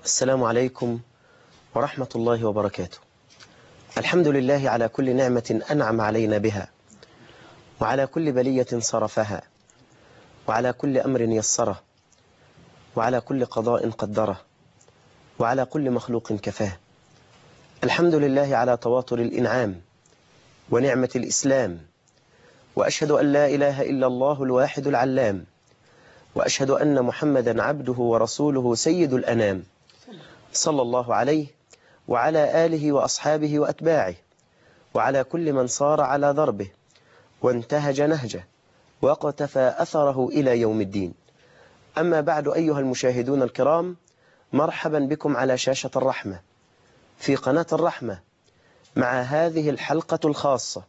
السلام عليكم ورحمة الله وبركاته. الحمد لله على كل نعمة أنعم علينا بها، وعلى كل بلية صرفها، وعلى كل أمر يسره، وعلى كل قضاء قدره، وعلى كل مخلوق كفاه. الحمد لله على تواتر الإنعام ونعمة الإسلام، وأشهد أن لا إله إلا الله الواحد العلام، وأشهد أن محمدا عبده ورسوله سيد الأنام، صلى الله عليه وعلى آله وأصحابه وأتباعه، وعلى كل من صار على ضربه وانتهج نهجه واقتفى أثره إلى يوم الدين. أما بعد، أيها المشاهدون الكرام، مرحبا بكم على شاشة الرحمة في قناة الرحمة مع هذه الحلقة الخاصة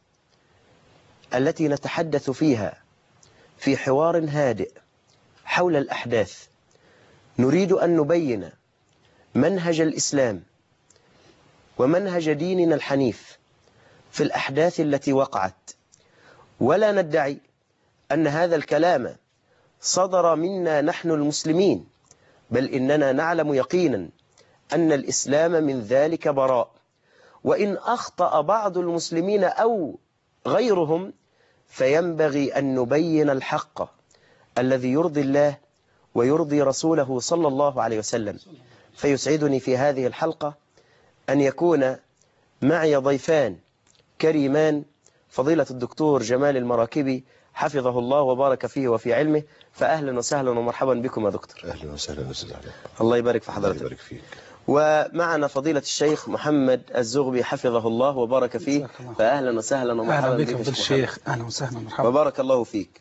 التي نتحدث فيها في حوار هادئ حول الأحداث. نريد أن نبين منهج الإسلام ومنهج ديننا الحنيف في الأحداث التي وقعت، ولا ندعي أن هذا الكلام صدر منا نحن المسلمين، بل إننا نعلم يقينا أن الإسلام من ذلك براء. وإن أخطأ بعض المسلمين أو غيرهم فينبغي أن نبين الحق الذي يرضي الله ويرضي رسوله صلى الله عليه وسلم. فيسعدني في هذه الحلقة أن يكون معي ضيفان كريمان، فضيلة الدكتور جمال المراكبي حفظه الله وبارك فيه وفي علمه. فأهلا وسهلا ومرحبا بكم يا دكتور. أهلا وسهلا أستاذ علي. الله يبارك في حضرتك. الله يبارك فيك. ومعنا فضيلة الشيخ محمد الزغبي حفظه الله وبارك فيه. فأهلا وسهلا ومرحبا بك فضيلة الشيخ. أهلا وسهلا ومرحبا. وبارك الله فيك.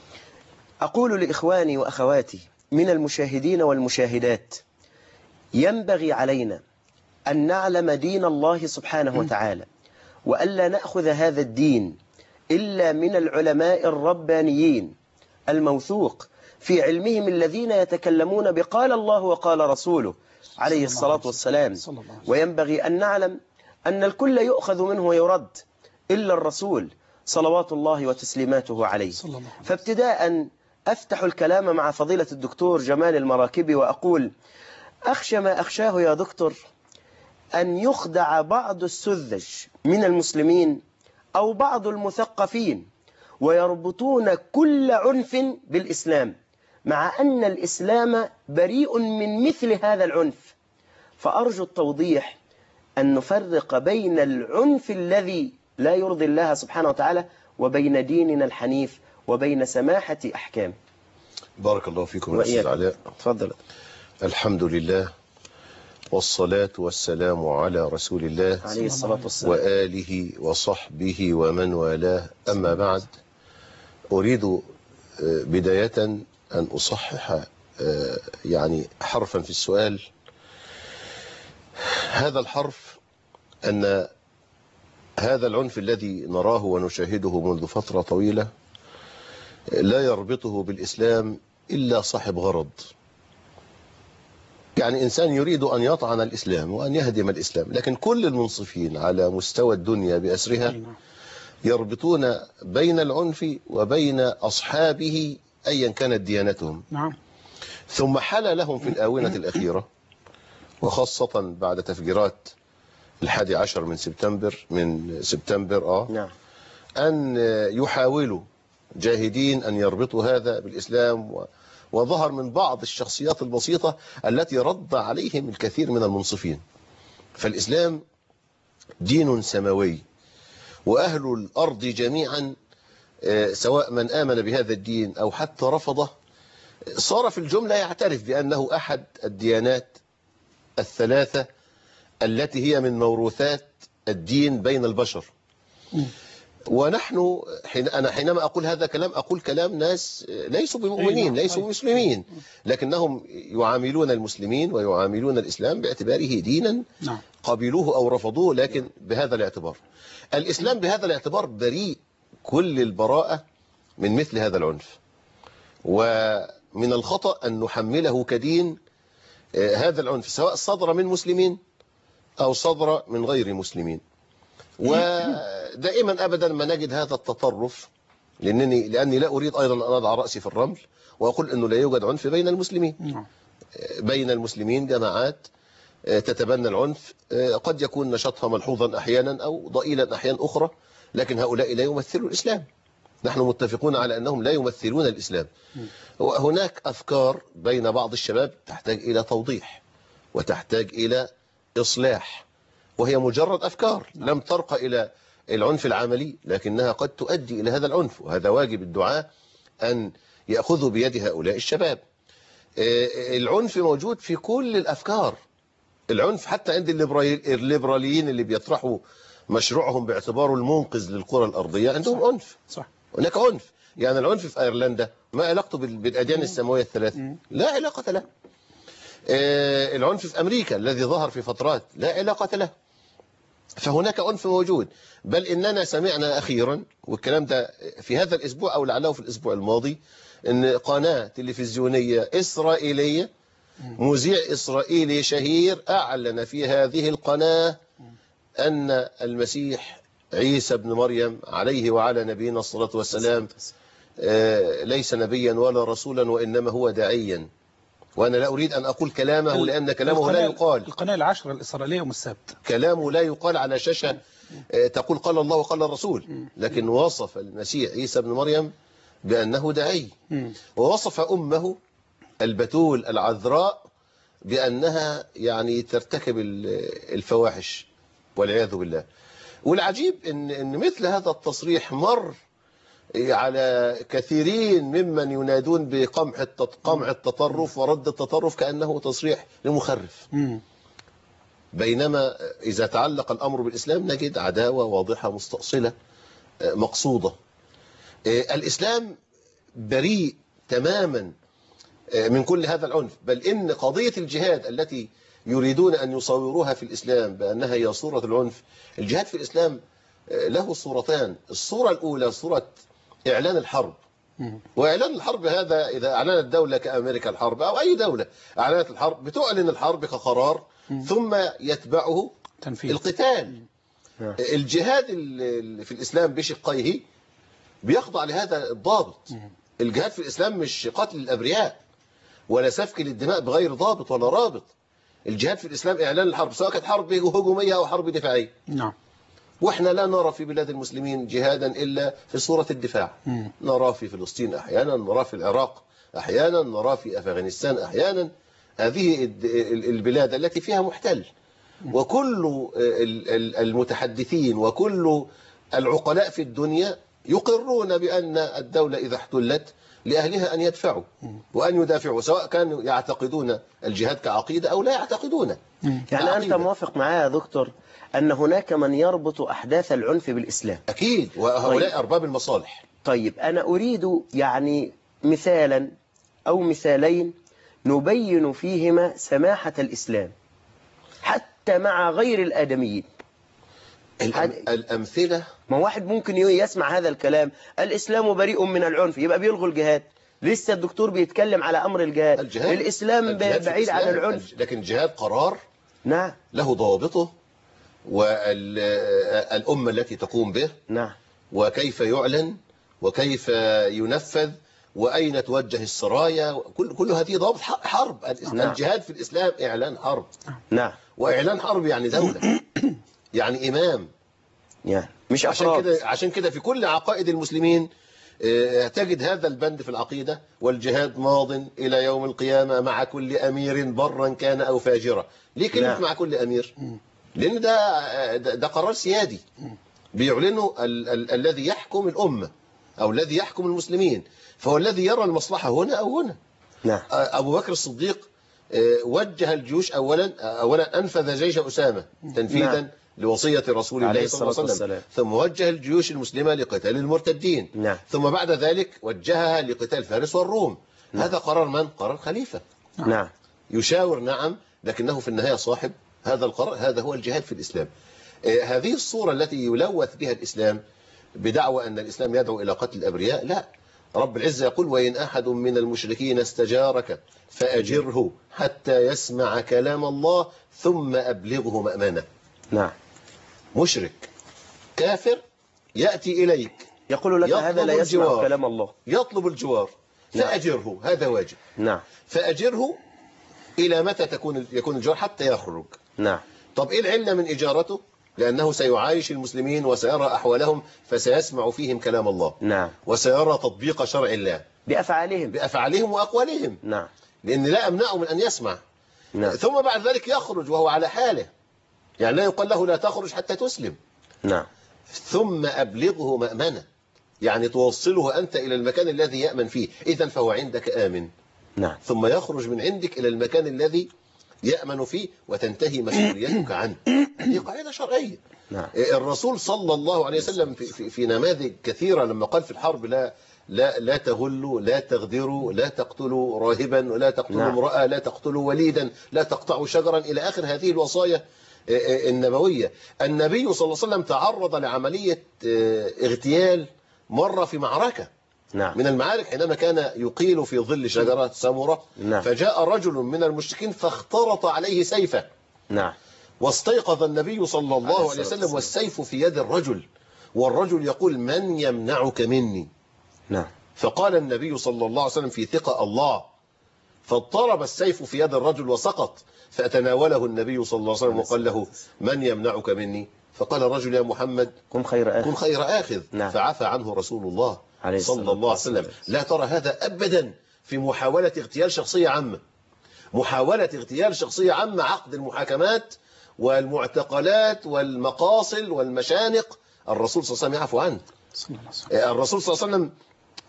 أقول لإخواني وأخواتي من المشاهدين والمشاهدات، ينبغي علينا أن نعلم دين الله سبحانه وتعالى، وألا نأخذ هذا الدين إلا من العلماء الربانيين الموثوق في علمهم الذين يتكلمون بقال الله وقال رسوله عليه الصلاة والسلام. وينبغي أن نعلم أن الكل يؤخذ منه ويرد إلا الرسول صلوات الله وتسليماته عليه. فابتداء أفتح الكلام مع فضيلة الدكتور جمال المراكبي وأقول: أخشى ما أخشاه يا دكتور أن يخدع بعض السذج من المسلمين أو بعض المثقفين ويربطون كل عنف بالإسلام، مع أن الإسلام بريء من مثل هذا العنف. فأرجو التوضيح أن نفرق بين العنف الذي لا يرضي الله سبحانه وتعالى وبين ديننا الحنيف وبين سماحة أحكامه. بارك الله فيكم يا أستاذ علاء. تفضل. الحمد لله والصلاة والسلام على رسول الله عليه الصلاة والسلام وآله وصحبه ومن والاه. أما بعد، أريد بداية أن أصحح يعني حرفا في السؤال. هذا الحرف أن هذا العنف الذي نراه ونشاهده منذ فترة طويلة لا يربطه بالإسلام إلا صاحب غرض، يعني إنسان يريد أن يطعن الإسلام وأن يهدم الإسلام. لكن كل المنصفين على مستوى الدنيا بأسرها يربطون بين العنف وبين أصحابه أيا كانت ديانتهم. ثم حل لهم في الآونة الأخيرة، وخاصة بعد تفجيرات 11 من سبتمبر أن يحاولوا جاهدين أن يربطوا هذا بالإسلام، وظهر من بعض الشخصيات البسيطة التي رد عليهم الكثير من المنصفين. فالإسلام دين سماوي، وأهل الأرض جميعا سواء من آمن بهذا الدين أو حتى رفضه صار في الجملة يعترف بأنه أحد الديانات الثلاثة التي هي من موروثات الدين بين البشر. ونحن أنا حينما أقول هذا كلام أقول كلام ناس ليسوا بمؤمنين، ليسوا مسلمين، لكنهم يعاملون المسلمين ويعاملون الإسلام باعتباره دينا قبلوه أو رفضوه، لكن بهذا الاعتبار. الإسلام بهذا الاعتبار بريء كل البراءة من مثل هذا العنف، ومن الخطأ أن نحمله كدين هذا العنف، سواء صدر من مسلمين أو صدر من غير مسلمين. ودائما أبدا ما نجد هذا التطرف، لأني لا أريد أيضا أن أضع رأسي في الرمل وأقول أنه لا يوجد عنف بين المسلمين. بين المسلمين جماعات تتبنى العنف، قد يكون نشاطها ملحوظا أحيانا أو ضئيلا أحيانا أخرى، لكن هؤلاء لا يمثلوا الإسلام. نحن متفقون على أنهم لا يمثلون الإسلام. وهناك أفكار بين بعض الشباب تحتاج إلى توضيح وتحتاج إلى إصلاح، وهي مجرد أفكار لم ترقى إلى العنف العملي، لكنها قد تؤدي إلى هذا العنف، وهذا واجب الدعاة أن يأخذوا بيد هؤلاء الشباب. العنف موجود في كل الأفكار، العنف حتى عند الليبراليين اللي بيطرحوا مشروعهم باعتباره المنقذ للكرة الأرضية، عندهم عنف. صح. هناك عنف. يعني العنف في أيرلندا ما علاقته بالأديان السماوية الثلاثة؟ لا علاقة له. العنف في أمريكا الذي ظهر في فترات لا علاقة له. فهناك عنف موجود، بل إننا سمعنا أخيرا، والكلام ده في هذا الأسبوع أو لعله في الأسبوع الماضي، أن قناة تلفزيونية إسرائيلية، مذيع إسرائيلي شهير أعلن في هذه القناة أن المسيح عيسى بن مريم عليه وعلى نبينا الصلاة والسلام ليس نبيا ولا رسولا، وإنما هو داعيا. وأنا لا أريد أن أقول كلامه لأن كلامه لا يقال. القناة العشرة الإسرائيلية يوم السبت كلامه لا يقال على شاشة تقول قال الله وقال الرسول، لكن وصف المسيح عيسى بن مريم بأنه داعي، ووصف أمه البتول العذراء بأنها يعني ترتكب الفواحش والعياذ بالله. والعجيب إن مثل هذا التصريح مر على كثيرين ممن ينادون بقمع التطرف ورد التطرف كأنه تصريح لمخرف، بينما إذا تعلق الأمر بالإسلام نجد عداوة واضحة مستأصلة مقصودة. الإسلام بريء تماما من كل هذا العنف، بل إن قضية الجهاد التي يريدون أن يصوروها في الإسلام بأنها هي صورة العنف، الجهاد في الإسلام له صورتان. الصورة الأولى صورة إعلان الحرب، وإعلان الحرب هذا إذا أعلنت دولة كأمريكا الحرب أو أي دولة أعلنت الحرب بتعلن الحرب كقرار ثم يتبعه تنفيذ القتال. الجهاد في الإسلام بشقيه بيخضع لهذا الضابط. الجهاد في الإسلام مش قتل الأبرياء ولا سفك للدماء بغير ضابط ولا رابط. الجهاد في الإسلام إعلان الحرب، سواء كانت حرب هجومية أو حرب دفاعية. نعم. وإحنا لا نرى في بلاد المسلمين جهادا إلا في صورة الدفاع. نرى في فلسطين أحيانا، نرى في العراق أحيانا، نرى في أفغانستان أحيانا. هذه البلاد التي فيها محتل، وكل المتحدثين وكل العقلاء في الدنيا يقرون بأن الدولة إذا احتلت لأهلها أن يدفعوا وأن يدافعوا، سواء كانوا يعتقدون الجهاد كعقيدة أو لا يعتقدونه. يعني أنت موافق معايا يا دكتور أن هناك من يربط أحداث العنف بالإسلام؟ أكيد، وهؤلاء أرباب المصالح. طيب أنا أريد يعني مثالا أو مثالين نبين فيهما سماحة الإسلام حتى مع غير الآدميين. الأمثلة، ما واحد ممكن يسمع هذا الكلام، الإسلام بريء من العنف، يبقى بيلغوا الجهاد. لسه الدكتور بيتكلم على أمر الجهاد. الإسلام بعيد عن العنف، لكن الجهاد قرار نعم له ضوابطه والأمة التي تقوم به، نعم، وكيف يعلن وكيف ينفذ وأين توجه السرايا، كل هذه ضوابط حرب. نعم. الجهاد في الإسلام إعلان حرب. نعم. وإعلان حرب يعني دولة يعني إمام، يعني مش أفراد. عشان كده في كل عقائد المسلمين تجد هذا البند في العقيدة: والجهاد ماض إلى يوم القيامة مع كل أمير برا كان أو فاجرا. ليه كلمة نعم. مع كل أمير؟ لأن ده قرار سيادي بيعلنه الذي يحكم الأمة أو الذي يحكم المسلمين، فهو الذي يرى المصلحة هنا أو هنا. نعم. أبو بكر الصديق وجه الجيوش أولا أنفذ جيش أسامة تنفيذا نعم. لوصية رسول الله صلى الله عليه وسلم، ثم وجه الجيوش المسلمة لقتال المرتدين. نعم. ثم بعد ذلك وجهها لقتال فارس والروم. نعم. هذا قرار من؟ قرار خليفة. نعم. يشاور، نعم، لكنه في النهاية صاحب هذا القرار. هذا هو الجهاد في الإسلام. هذه الصورة التي يلوث بها الإسلام بدعوى أن الإسلام يدعو إلى قتل الأبرياء، لا. رب العزة يقول: وإن أحد من المشركين استجارك فأجره حتى يسمع كلام الله ثم أبلغه مأمنه. نعم. مشرك كافر يأتي إليك يقول لك هذا لا يسمع كلام الله، يطلب الجوار، فأجره. هذا واجب. نعم. فأجره إلى متى يكون الجوار؟ حتى يخرج. نعم. طب إيه العلة من إجارته؟ لأنه سيعايش المسلمين وسيرى أحوالهم، فسيسمع فيهم كلام الله. نعم. وسيرى تطبيق شرع الله بأفعالهم وأقوالهم. نعم. لأن لا أمنعه من أن يسمع. نعم. ثم بعد ذلك يخرج وهو على حاله، يعني لا يقال له لا تخرج حتى تسلم. نعم. ثم أبلغه مأمنة، يعني توصله أنت إلى المكان الذي يأمن فيه، إذن فهو عندك آمن. نعم. ثم يخرج من عندك إلى المكان الذي يأمن فيه وتنتهي مسؤوليتك عنه. هذه قاعدة شرعية. نعم. الرسول صلى الله عليه وسلم في نماذج كثيرة لما قال في الحرب لا تغلوا، لا تغدروا، لا تقتلوا راهبا، ولا تقتلوا نعم. امرأة، لا تقتلوا وليدا، لا تقطعوا شجرا، إلى آخر هذه الوصايا النبوية. النبي صلى الله عليه وسلم تعرض لعملية اغتيال مرة في معركة نعم. من المعارك، حينما كان يقيل في ظل شجرة سمرة. نعم. فجاء رجل من المشركين فاخترط عليه سيفه. نعم. واستيقظ النبي صلى الله عليه وسلم والسيف في يد الرجل، والرجل يقول: من يمنعك مني؟ نعم. فقال النبي صلى الله عليه وسلم في ثقة: الله. فاضطرب السيف في يد الرجل وسقط، فتناوله النبي صلى الله عليه وسلم وقال له: من يمنعك مني؟ فقال الرجل: يا محمد كن خير آخذ. نعم. فعفى عنه رسول الله صلى الله عليه وسلم. لا ترى هذا أبدا في محاولة اغتيال شخصية عامة. محاولة اغتيال شخصية عامة، عقد المحاكمات والمعتقلات والمقاصل والمشانق، الرسول صلى الله عليه وسلم يعفو عنه. الرسول صلى الله عليه وسلم،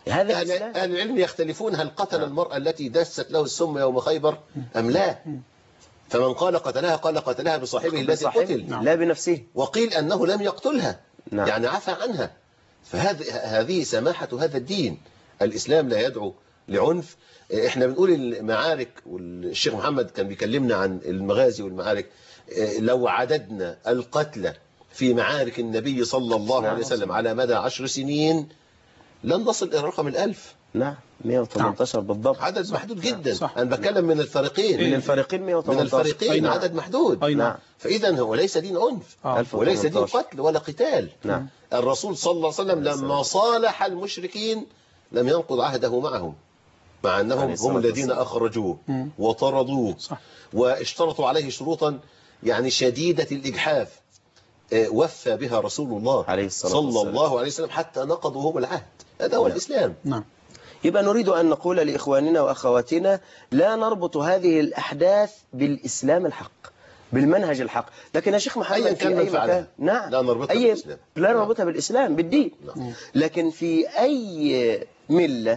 أهل العلم يختلفون هل قتل المرأة التي دست له السم يوم خيبر أم لا. فمن قال قتلها قال قتلها بصاحبه الذي قتل، لا بنفسه. وقيل أنه لم يقتلها، نعم. يعني عفى عنها. فهذه سماحة هذا الدين. الإسلام لا يدعو لعنف. احنا بنقول المعارك، والشيخ محمد كان بيكلمنا عن المغازي والمعارك. لو عددنا القتلى في معارك النبي صلى الله عليه وسلم على مدى 10 سنين لن نصل إلى رقم 1000. نعم. 118 بالضبط. عدد محدود جدا. أنا بتكلم من الفريقين. من الفريقين 118. من الفريقين عدد محدود. نعم. فإذا هو ليس دين عنف، وليس دين قتل ولا قتال. نعم. الرسول صلى الله عليه وسلم لما صالح المشركين لم ينقض عهده معهم، مع أنهم هم الذين أخرجوه وطردوه، واشترطوا عليه شروطا يعني شديدة الإجحاف، وفى بها رسول الله صلى الله عليه وسلم حتى نقضوا هم العهد. هذا هو الإسلام. نعم. يبقى نريد أن نقول لإخواننا وأخواتنا: لا نربط هذه الأحداث بالإسلام الحق، بالمنهج الحق. لكن يا شيخ محمد في أي مكان، نعم، لا نربطها بالإسلام، لا نربطها بالإسلام، بالدين. لكن في أي ملة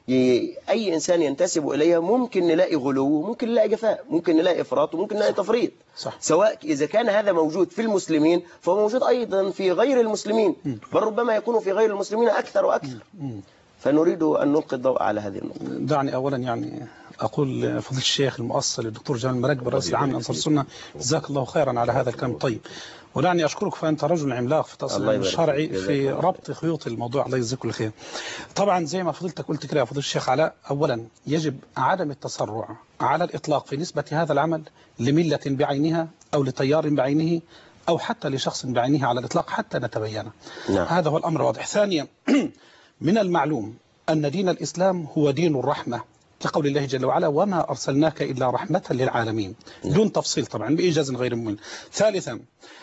أي إنسان ينتسب إليها ممكن نلاقي غلو، ممكن نلاقي جفاء، ممكن نلاقي إفراط، وممكن نلاقي تفريط. صح. سواء إذا كان هذا موجود في المسلمين فهو موجود أيضا في غير المسلمين، بل ربما يكون في غير المسلمين أكثر وأكثر. فنريد أن نلقي الضوء على هذه النقطة. دعني أولا يعني أقول فضيلة الشيخ المؤصل الدكتور جمال المراكبي الرئيس العام لأنصار السنة، جزاك الله خيرا على هذا الكلام الطيب. ودعني أشكرك، فأنت رجل عملاق في تأصيل الشرعي في ربط خيوط الموضوع، الله يجزيك كل خير. طبعا زي ما فضيلتك قلت كده يا فضيلة الشيخ علاء، أولا يجب عدم التسرع على الإطلاق في نسبة هذا العمل لملة بعينها أو لتيار بعينه أو حتى لشخص بعينه على الإطلاق حتى نتبينه. نعم. هذا هو الأمر واضح. ثانيا من المعلوم أن دين الإسلام هو دين الرحمة، لقول الله جل وعلا: وما أرسلناك إلا رحمة للعالمين، دون تفصيل طبعا بإيجاز غير ممل. ثالثا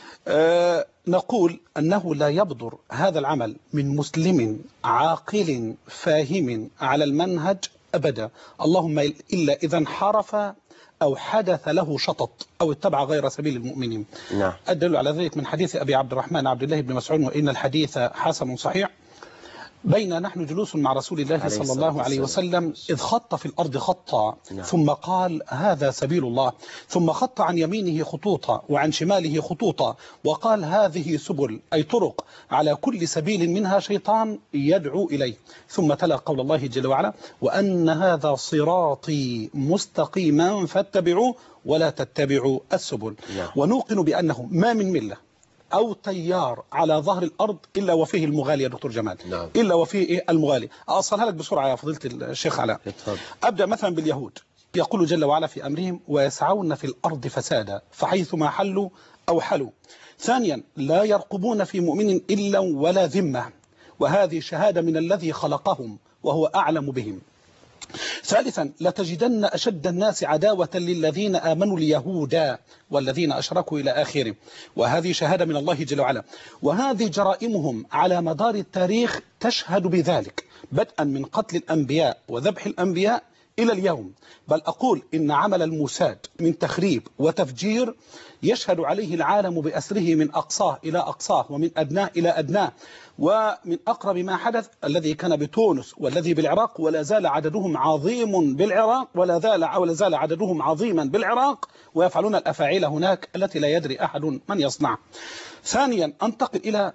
نقول أنه لا يبدر هذا العمل من مسلم عاقل فاهم على المنهج أبدا، اللهم إلا إذا انحرف أو حدث له شطط أو اتبع غير سبيل المؤمنين. نعم. الدليل على ذلك من حديث أبي عبد الرحمن عبد الله بن مسعود: وإن الحديث حسن صحيح، بين نحن جلوس مع رسول الله صلى الله عليه وسلم إذ خط في الأرض خطا، ثم قال: هذا سبيل الله، ثم خط عن يمينه خطوطا وعن شماله خطوطا، وقال: هذه سبل، أي طرق، على كل سبيل منها شيطان يدعو إليه، ثم تلا قول الله جل وعلا: وأن هذا صراطي مستقيما فاتبعوه ولا تتبعوا السبل. ونوقن بأنه ما من ملة أو تيار على ظهر الأرض إلا وفيه المغالي يا دكتور جمال. نعم. إلا وفيه المغالي. أصلها لك بسرعة يا فضيلة الشيخ علاء. أبدأ مثلا باليهود، يقول جل وعلا في أمرهم: ويسعون في الأرض فسادا فحيثما حلوا أو حلوا. ثانيا لا يرقبون في مؤمن إلا ولا ذمة، وهذه شهادة من الذي خلقهم وهو أعلم بهم. ثالثا لتجدن أشد الناس عداوة للذين آمنوا اليهود والذين أشركوا إلى آخره. وهذه شهادة من الله جل وعلا، وهذه جرائمهم على مدار التاريخ تشهد بذلك، بدءا من قتل الأنبياء وذبح الأنبياء إلى اليوم. بل أقول إن عمل الموساد من تخريب وتفجير يشهد عليه العالم بأسره من أقصاه إلى أقصاه ومن أدناه إلى أدناه. ومن أقرب ما حدث الذي كان بتونس والذي بالعراق، ولا زال عددهم عظيم بالعراق، ولا زال عددهم عظيما بالعراق، ويفعلون الأفاعيل هناك التي لا يدري أحد من يصنع. ثانيا أنتقل إلى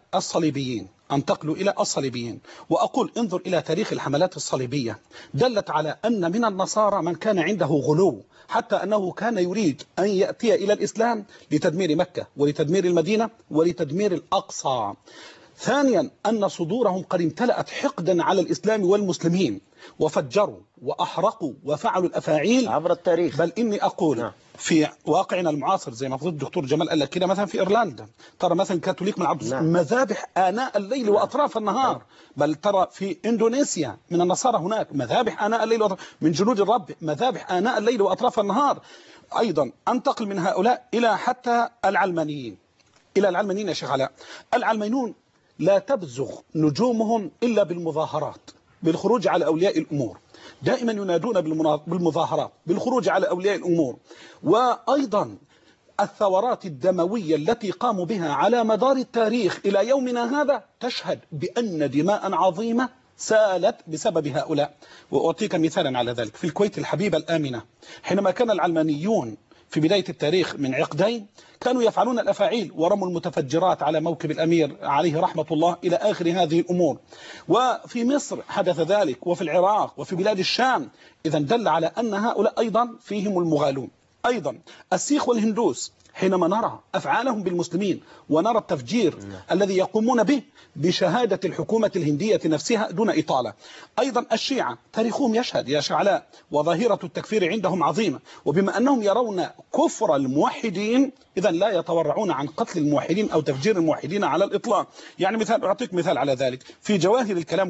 الصليبيين وأقول انظر إلى تاريخ الحملات الصليبية، دلت على أن من النصارى من كان عنده غلو، حتى أنه كان يريد أن يأتي إلى الإسلام لتدمير مكة ولتدمير المدينة ولتدمير الأقصى. ثانيا أن صدورهم قد امتلأت حقدا على الإسلام والمسلمين، وفجروا وأحرقوا وفعلوا الأفاعيل عبر التاريخ. بل إني أقول في واقعنا المعاصر زي ما فضل الدكتور جمال قال لك كده، مثلا في إيرلندا ترى مثلا كاثوليك من عبد مذابح آناء الليل وأطراف النهار. بل ترى في إندونيسيا من النصارى هناك مذابح آناء الليل من جنود الرب مذابح آناء الليل وأطراف النهار. أيضا أنتقل من هؤلاء إلى حتى العلمانيين، يا شيخ علاء. العلمانيون لا تبزغ نجومهم إلا بالمظاهرات، بالخروج على أولياء الأمور، دائما ينادون بالمظاهرات، بالخروج على أولياء الأمور. وأيضا الثورات الدموية التي قاموا بها على مدار التاريخ إلى يومنا هذا تشهد بأن دماء عظيمة سالت بسبب هؤلاء. وأعطيك مثالا على ذلك. في الكويت الحبيبة الآمنة، حينما كان العلمانيون في بداية التاريخ من عقدين كانوا يفعلون الأفاعيل ورموا المتفجرات على موكب الأمير عليه رحمة الله إلى آخر هذه الأمور. وفي مصر حدث ذلك، وفي العراق، وفي بلاد الشام. إذا دل على أن هؤلاء أيضا فيهم المغالون. أيضا السيخ والهندوس حينما نرى أفعالهم بالمسلمين ونرى التفجير الذي يقومون به بشهادة الحكومة الهندية نفسها دون إطالة. أيضا الشيعة تاريخهم يشهد يا شعلاء، وظاهرة التكفير عندهم عظيمة، وبما أنهم يرون كفر الموحدين إذا لا يتورعون عن قتل الموحدين أو تفجير الموحدين على الإطلاق. يعني مثال، أعطيك مثال على ذلك في جواهر الكلام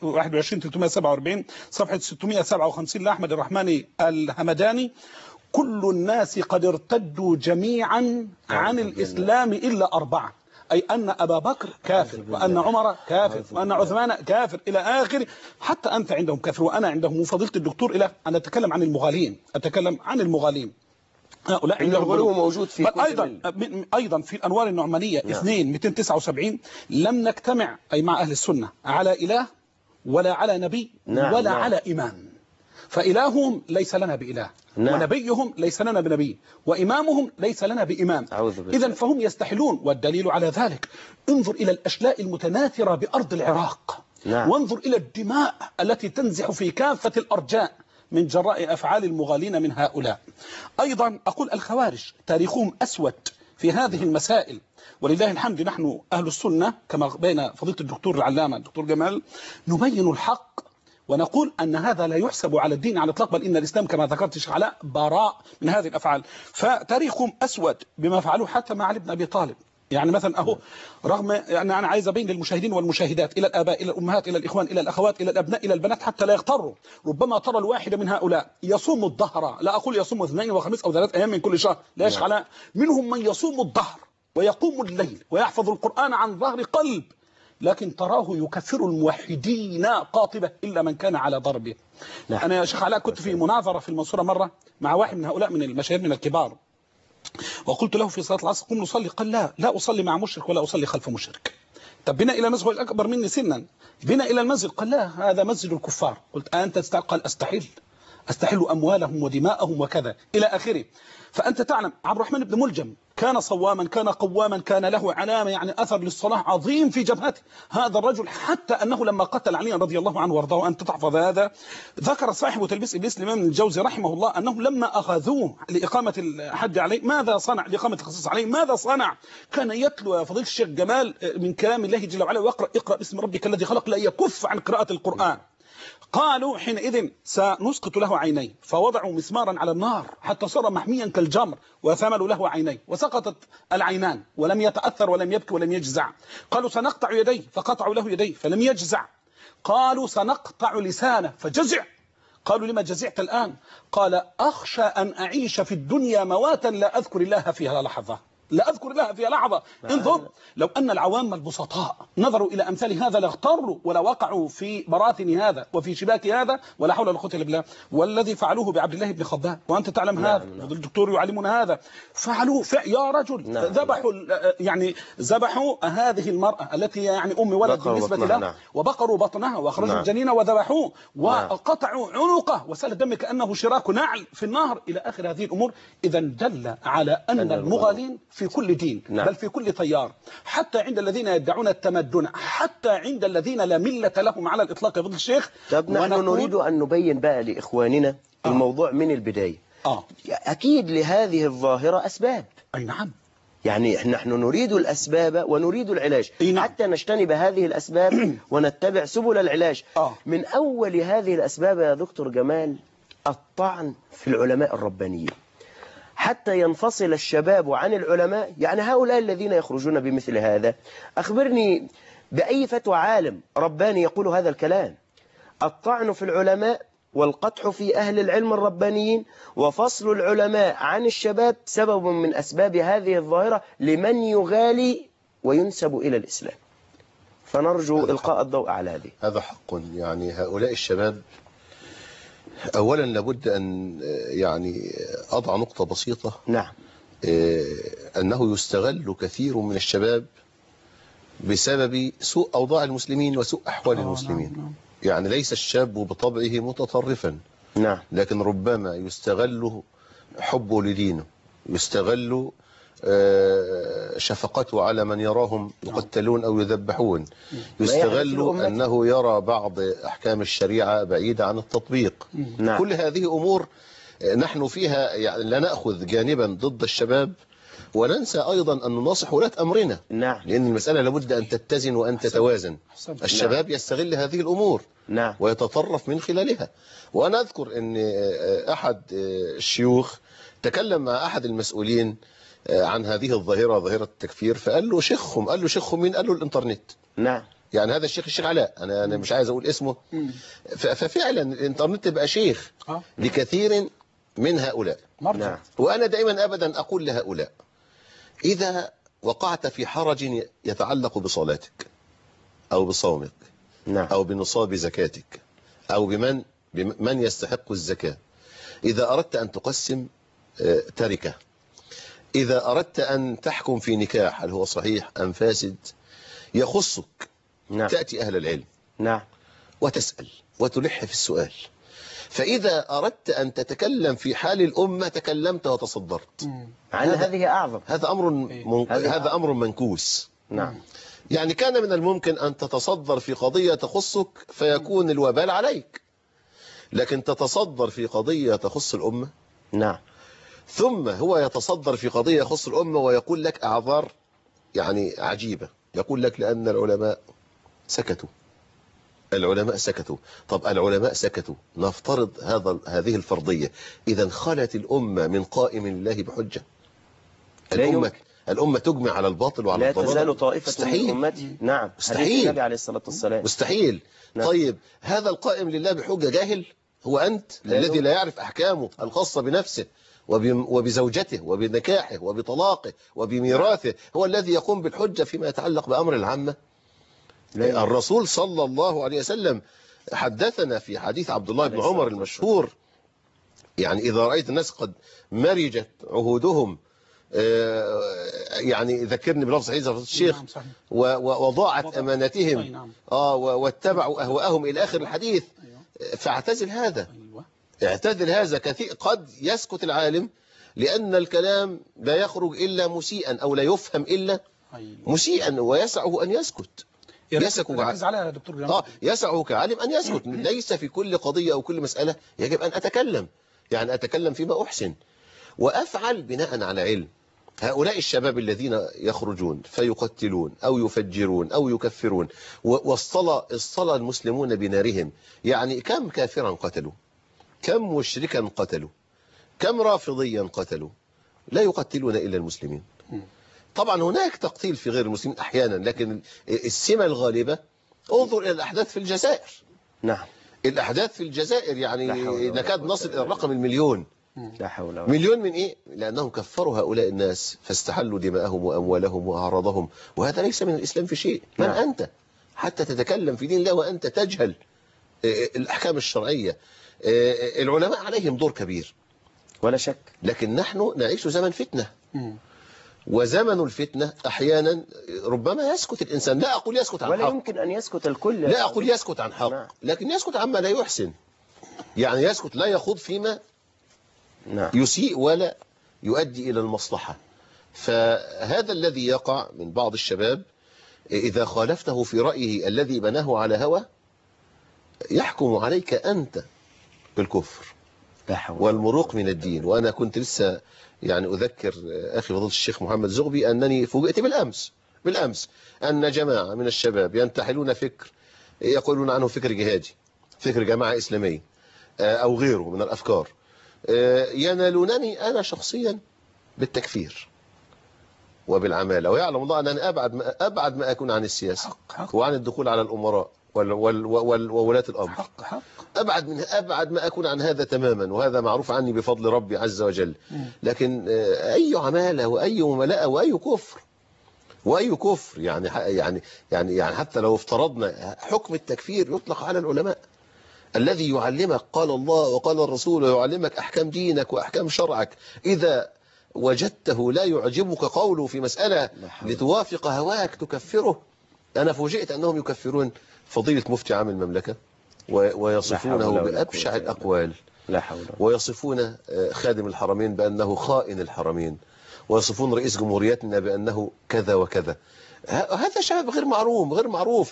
21/347 صفحة 657 لأحمد الرحمن الهمداني: كل الناس قد ارتدوا جميعا عن الإسلام إلا 4، أي أن أبا بكر كافر، وأن عمر كافر، وأن عثمان كافر إلى آخر، حتى أنت عندهم كافر وأنا عندهم. وفضيلة الدكتور إلى أن أتكلم عن المغالين، هؤلاء عندهم الغلو موجود في أيضا في الأنوار النعمانية 2/279 لم نجتمع أي مع أهل السنة على إله ولا على نبي ولا على إمام، فإلههم ليس لنا بإله، ونبيهم ليس لنا بنبي، وإمامهم ليس لنا بإمام. إذن فهم يستحلون، والدليل على ذلك انظر إلى الأشلاء المتناثرة بأرض العراق، وانظر إلى الدماء التي تنزح في كافة الأرجاء من جراء أفعال المغالين من هؤلاء. أيضا أقول الخوارج تاريخهم أسود في هذه المسائل، ولله الحمد نحن أهل السنة كما بين فضيلة الدكتور العلامة الدكتور جمال نبين الحق، ونقول أن هذا لا يحسب على الدين على الإطلاق، بل إن الإسلام كما ذكرت شيخ علاء براء من هذه الأفعال. فتاريخهم أسود بما فعلوه حتى مع علي بن أبي طالب. يعني مثلا أهو، رغم أن أنا عايز أبين للمشاهدين والمشاهدات إلى الآباء إلى الأمهات إلى الإخوان إلى الأخوات إلى الأبناء إلى البنات حتى لا يغتروا، ربما ترى الواحد من هؤلاء يصوم الظهر، لا أقول يصوم 2 و5 أو 3 أيام من كل شهر، لا يا شيخ علاء، منهم من يصوم الظهر ويقوم الليل ويحفظ القرآن عن ظهر قلب، لكن تراه يكفر الموحدين قاطبة إلا من كان على ضربه. أنا يا شيخ علاء كنت في مناظرة في المنصورة مرة مع واحد من هؤلاء من المشاهير من الكبار، وقلت له في صلاة العصر قم نصلي، قال لا أصلي مع مشرك ولا أصلي خلف مشرك. طب بنا إلى المسجد الأكبر مني سنا، بنا إلى المسجد، قال لا هذا مسجد الكفار. قلت أنت تستحل؟ قال أستحل أموالهم ودماءهم وكذا إلى آخره. فأنت تعلم عبد الرحمن بن ملجم كان صواما، كان قواما، كان له علامة يعني أثر للصلاة عظيم في جبهته. هذا الرجل حتى أنه لما قتل علي رضي الله عنه وارضاه، أنت تحفظ هذا، ذكر صاحب تلبيس إبليس الإمام الجوزي رحمه الله أنه لما أخذوه لإقامة الحد عليه ماذا صنع؟ لإقامة القصاص عليه ماذا صنع؟ كان يتلو يا فضيلة الشيخ جمال من كلام الله جل وعلا، ويقرأ اقرأ باسم ربك الذي خلق، لا يكف عن قراءة القرآن. قالوا حينئذ سنسقط له عينيه، فوضعوا مسمارا على النار حتى صار محميا كالجمر، وثملوا له عينيه وسقطت العينان ولم يتأثر ولم يبكي ولم يجزع. قالوا سنقطع يديه، فقطعوا له يديه فلم يجزع. قالوا سنقطع لسانه فجزع. قالوا لما جزعت الآن؟ قال أخشى أن أعيش في الدنيا مواتا لا أذكر الله فيها لحظة، لا أذكر الله فيها لحظة. انظر، لو أن العوام البسطاء نظروا إلى أمثال هذا لاغتروا ولا وقعوا في براثن هذا وفي شباك هذا، ولا حول ولا قوة إلا بالله. والذي فعلوه بعبد الله بن خباب وأنت تعلم هذا، الدكتور يعلمنا هذا، فعلوه يا رجل، ذبحوا يعني ذبحوا هذه المرأة التي يعني أم ولد بالنسبة له، وبقروا بطنها وأخرجوا الجنين وذبحوه وقطعوا عنقه وسال الدم كأنه شراك نعل في النهر إلى آخر هذه الأمور. إذا دل على أن المغالين في كل دين، بل في كل تيار، حتى عند الذين يدعون التمدن، حتى عند الذين لا ملة لهم على الإطلاق يا فضل الشيخ. طب نحن نريد أن نبين بقى لإخواننا الموضوع من البداية. أكيد لهذه الظاهرة أسباب. أي نعم. يعني نحن نريد الأسباب ونريد العلاج، حتى نجتنب هذه الأسباب ونتبع سبل العلاج. من أول هذه الأسباب يا دكتور جمال الطعن في العلماء الربانيين، حتى ينفصل الشباب عن العلماء. يعني هؤلاء الذين يخرجون بمثل هذا، أخبرني بأي فتوى عالم رباني يقول هذا الكلام. الطعن في العلماء والقدح في أهل العلم الربانيين وفصل العلماء عن الشباب سبب من أسباب هذه الظاهرة لمن يغالي وينسب إلى الإسلام. فنرجو إلقاء الضوء على هذه. هذا حق. يعني هؤلاء الشباب أولا لابد أن يعني أضع نقطة بسيطة. نعم. أنه يستغل كثير من الشباب بسبب سوء أوضاع المسلمين وسوء أحوال المسلمين. نعم. يعني ليس الشاب بطبعه متطرفا، نعم، لكن ربما يستغل حبه لدينه، يستغل شفقته على من يراهم يقتلون أو يذبحون، يستغل أنه يرى بعض أحكام الشريعة بعيدة عن التطبيق. نعم. كل هذه أمور نحن فيها يعني لا نأخذ جانبا ضد الشباب وننسى أيضا أن نناصح ولاة أمرنا. نعم. لأن المسألة لابد أن تتزن وأن تتوازن. الشباب يستغل هذه الأمور. نعم. ويتطرف من خلالها. وأنا أذكر أن أحد الشيوخ تكلم مع أحد المسؤولين عن هذه الظاهرة، ظاهرة التكفير، فقال له شيخهم. قال له شيخهم مين؟ قال له الإنترنت. نعم. يعني هذا الشيخ علاء، أنا مش عايز أقول اسمه. ففعلا الإنترنت بقى شيخ لكثير من هؤلاء. نعم. وأنا دائما أبدا أقول لهؤلاء: إذا وقعت في حرج يتعلق بصلاتك أو بصومك، نعم، أو بنصاب زكاتك، أو بمن يستحق الزكاة، إذا أردت أن تقسم تركة، إذا أردت أن تحكم في نكاح هل هو صحيح أم فاسد، يخصك. نعم. تأتي أهل العلم. نعم. وتسأل وتلح في السؤال. فإذا أردت أن تتكلم في حال الأمة تكلمت وتصدرت. هذه أعظم. هذا أمر منكوس. نعم. يعني كان من الممكن أن تتصدر في قضية تخصك فيكون الوبال عليك، لكن تتصدر في قضية تخص الأمة. نعم. ثم هو يتصدر في قضية يخص الأمة ويقول لك أعذار يعني عجيبة. يقول لك لأن العلماء سكتوا. العلماء سكتوا. طب العلماء سكتوا، نفترض هذه الفرضية، إذا خلت الأمة من قائم لله بحجة. الأمة تجمع على الباطل وعلى الضلال. لا تزال طائفة من أمتي. نعم. مستحيل. النبي عليه الصلاة والسلام. مستحيل. نعم. طيب هذا القائم لله بحجة جاهل؟ هو أنت الذي لا يعرف أحكامه الخاصة بنفسه وبزوجته وبنكاحه وبطلاقه وبميراثه، هو الذي يقوم بالحجة فيما يتعلق بأمر العامة؟ الرسول صلى الله عليه وسلم حدثنا في حديث عبد الله بن عمر المشهور، يعني إذا رأيت الناس قد مرجت عهودهم، يعني ذكرني بلفظ حديث الشيخ، وضاعت أمانتهم واتبعوا أهواءهم إلى آخر الحديث، فاعتزل هذا. اعتزل هذا. كثير قد يسكت العالم لأن الكلام لا يخرج إلا مسيئا أو لا يفهم إلا مسيئا، ويسعه أن يسكت. يسعه كعالم أن يسكت. ليس في كل قضية أو كل مسألة يجب أن أتكلم، يعني أتكلم فيما أحسن وأفعل بناء على علم. هؤلاء الشباب الذين يخرجون فيقتلون أو يفجرون أو يكفرون، واصطلى المسلمون بنارهم. يعني كم كافرا قتلوا، كم مشركا قتلوا، كم رافضيا قتلوا، لا يقتلون إلا المسلمين. طبعا هناك تقتيل في غير المسلمين أحيانا، لكن السمة الغالبة انظر إلى الأحداث في الجزائر. نعم. الأحداث في الجزائر يعني نكاد نصل إلى الرقم المليون. لا حول ولا مليون من إيه؟ لأنهم كفروا هؤلاء الناس فاستحلوا دماءهم وأموالهم وأعراضهم، وهذا ليس من الإسلام في شيء. من أنت حتى تتكلم في دين الله وأنت تجهل الأحكام الشرعية؟ العلماء عليهم دور كبير ولا شك، لكن نحن نعيش زمن فتنة، وزمن الفتنة أحيانا ربما يسكت الإنسان. لا أقول يسكت عن ولا حق، يمكن أن يسكت الكل، لا أقول يسكت عن حق، لكن يسكت عما لا يحسن. يعني يسكت لا يخوض فيما يسيء ولا يؤدي إلى المصلحة. فهذا الذي يقع من بعض الشباب إذا خالفته في رأيه الذي بناه على هوى يحكم عليك أنت بالكفر والمروق من الدين. وأنا كنت لسه يعني أذكر أخي فضيلة الشيخ محمد زغبي أنني فوجئت بالأمس أن جماعة من الشباب ينتحلون فكر يقولون عنه فكر جهادي، فكر جماعة إسلامية أو غيره من الأفكار، ينالونني أنا شخصيا بالتكفير وبالعمالة، ويعلم الله أنني أبعد ما أكون عن السياسة وعن الدخول على الأمراء وولاة الأمر. أبعد ما أكون عن هذا تماما، وهذا معروف عني بفضل ربي عز وجل. لكن أي عمالة وأي مملاءة وأي كفر يعني حتى لو افترضنا حكم التكفير يطلق على العلماء، الذي يعلمك قال الله وقال الرسول ويعلمك أحكام دينك وأحكام شرعك، إذا وجدته لا يعجبك قوله في مسألة لتوافق هواك تكفره. أنا فوجئت أنهم يكفرون فضيلة مفتي عام المملكة ويصفونه بأبشع الأقوال، ويصفون خادم الحرمين بأنه خائن الحرمين، ويصفون رئيس جمهوريتنا بأنه كذا وكذا. هذا شباب غير معروف.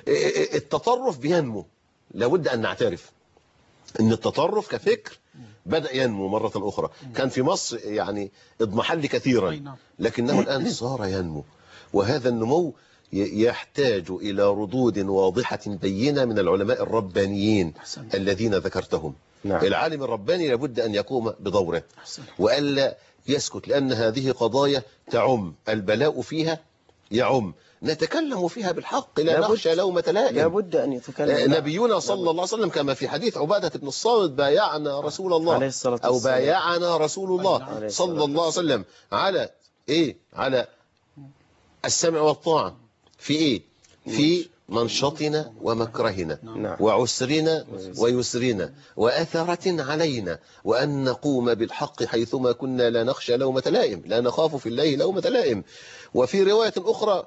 التطرف بينمو، لابد أن نعترف أن التطرف كفكر بدأ ينمو مرة أخرى. كان في مصر يعني اضمحل كثيرا، لكنه الآن صار ينمو، وهذا النمو يحتاج إلى ردود واضحة بينة من العلماء الربانيين الذين ذكرتهم. العالم الرباني لابد أن يقوم بدوره وألا يسكت، لأن هذه قضايا تعم، البلاء فيها يعم، نتكلم فيها بالحق لا نخشى لومة لائم. لابد أن يتكلم. نبينا صلى الله عليه وسلم كما في حديث عبادة بن الصامت بايعنا رسول الله أو بايعنا رسول الله صلى الله عليه وسلم على إيه؟ على السمع والطاعة في إيه؟ في منشطنا ومكرهنا وعسرنا ويسرنا وأثرة علينا، وأن نقوم بالحق حيثما كنا لا نخشى لومة لائم، لا نخاف في الله لومة لائم. وفي رواية أخرى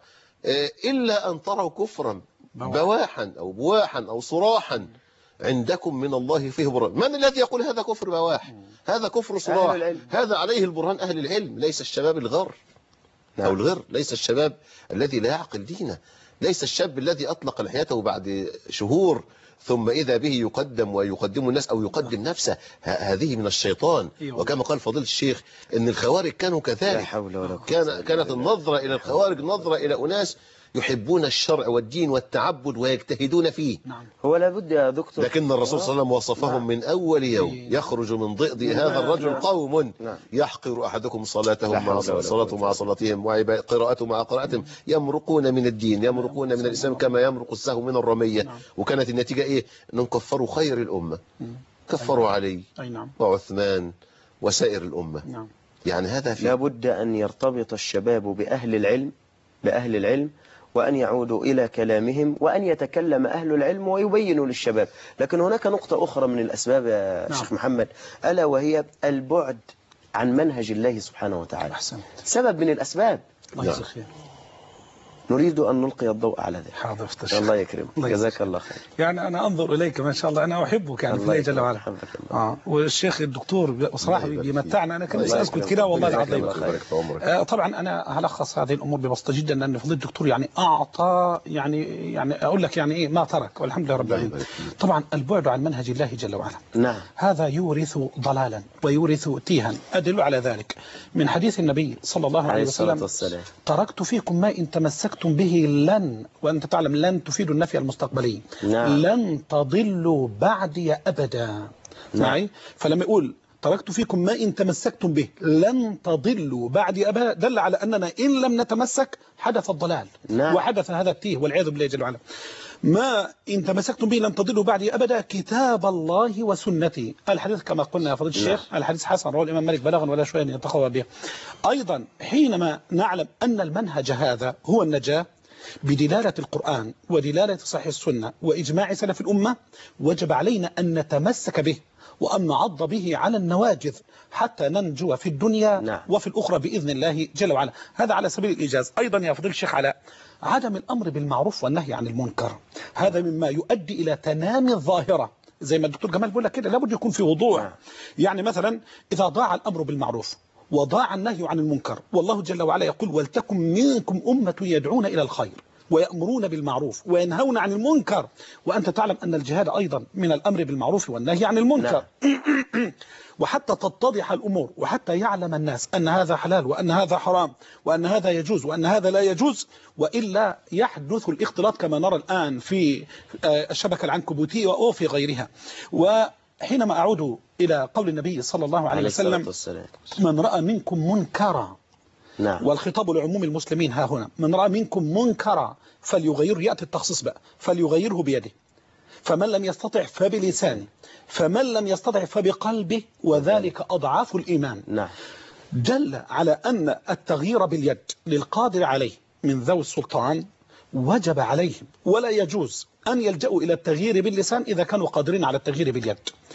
إلا أن تروا كفرا بواحا أو بواحا أو صراحا عندكم من الله فيه برهان. من الذي يقول هذا كفر بواح؟ هذا كفر صراح، هذا عليه البرهان أهل العلم، ليس الشباب الغر أو الغر، ليس الشباب الذي لا يعقل دينه، ليس الشاب الذي أطلق لحيته بعد شهور ثم إذا به يقدم ويقدم الناس أو يقدم نفسه. هذه من الشيطان. وكما قال فضيلة الشيخ إن الخوارج كانوا كذلك، كانت النظرة إلى الخوارج نظرة إلى أناس يحبون الشرع والدين والتعبد ويجتهدون فيه. هو لابد يا دكتور، لكن الرسول صلى الله عليه وسلم وصفهم من أول يوم يخرج من ضئض هذا الرجل قوم يحقر أحدكم صلاته مع صلاتهم وقراءته مع قراءتهم، يمرقون من الدين، يمرقون من الإسلام كما يمرق السهم من الرمية. وكانت النتيجة إيه؟ أنهم كفروا خير الأمة، كفروا علي وعثمان وسائر الأمة. يعني هذا لابد أن يرتبط الشباب بأهل العلم وأن يعودوا إلى كلامهم، وأن يتكلم أهل العلم ويبينوا للشباب. لكن هناك نقطة أخرى من الأسباب يا شيخ محمد، ألا وهي البعد عن منهج الله سبحانه وتعالى. سبب من الأسباب. نريد أن نلقي الضوء على ذلك. حاضر. الله يكرمك، جزاك الله خير. يعني أنا أنظر إليك ما شاء الله، أنا أحبك يعني في الله جل وعلا. والشيخ الدكتور بصراحة بيمتعنا. أنا كان نفسي أسكت كده والله العظيم. طبعا أنا هلخص هذه الأمور ببساطة جدا، لأن فضيلة الدكتور يعني أعطى يعني أقول لك يعني إيه ما ترك، والحمد لله رب العالمين. طبعا البعد عن منهج الله جل وعلا هذا يورث ضلالا ويورث تيها. أدل على ذلك من حديث النبي صلى الله عليه وسلم: تركت فيكم ما إن تمسكتم به لن، وأنت تعلم لن تفيد النفي المستقبلي، لن تضلوا بعدي أبدا. معي؟ فلما يقول تركت فيكم ما إن تمسكتم به لن تضلوا بعدي أبدا، دل على أننا إن لم نتمسك حدث الضلال وحدث هذا التيه والعياذ بالله جل وعلا. ما إن تمسكتم به لن تضلوا بعدي أبدا كتاب الله وسنتي. الحديث كما قلنا يا فضيلة الشيخ الحديث حسن رواه الإمام مالك بلاغا ولا شيء يتقوى به. أيضا حينما نعلم أن المنهج هذا هو النجاة بدلالة القرآن ودلالة صحيح السنة وإجماع سلف الأمة، وجب علينا أن نتمسك به وأن نعض به على النواجذ حتى ننجو في الدنيا وفي الأخرى بإذن الله جل وعلا. هذا على سبيل الإيجاز. أيضا يا فضيلة الشيخ علاء، عدم الأمر بالمعروف والنهي عن المنكر هذا مما يؤدي إلى تنامي الظاهرة، زي ما الدكتور جمال بيقول لك كده، لابد يكون في وضوح. يعني مثلا إذا ضاع الأمر بالمعروف وضاع النهي عن المنكر، والله جل وعلا يقول ولتكن منكم أمة يدعون إلى الخير ويأمرون بالمعروف وينهون عن المنكر، وأنت تعلم أن الجهاد أيضا من الأمر بالمعروف والنهي عن المنكر. وحتى تتضح الأمور وحتى يعلم الناس أن هذا حلال وأن هذا حرام وأن هذا يجوز وأن هذا لا يجوز، وإلا يحدث الاختلاط كما نرى الآن في الشبكة العنكبوتية وفي غيرها. وحينما أعود إلى قول النبي صلى الله عليه وسلم من رأى منكم منكرا، والخطاب لعموم المسلمين ها هنا، من رأى منكم منكرا فليغيره، يأتي التخصيص بقى، فليغيره بيده، فمن لم يستطع فبلسانه، فمن لم يستطع فبقلبه، وذلك أضعاف الإيمان. دل على أن التغيير باليد للقادر عليه من ذوي السلطان وجب عليهم، ولا يجوز أن يلجأوا إلى التغيير باللسان إذا كانوا قادرين على التغيير باليد.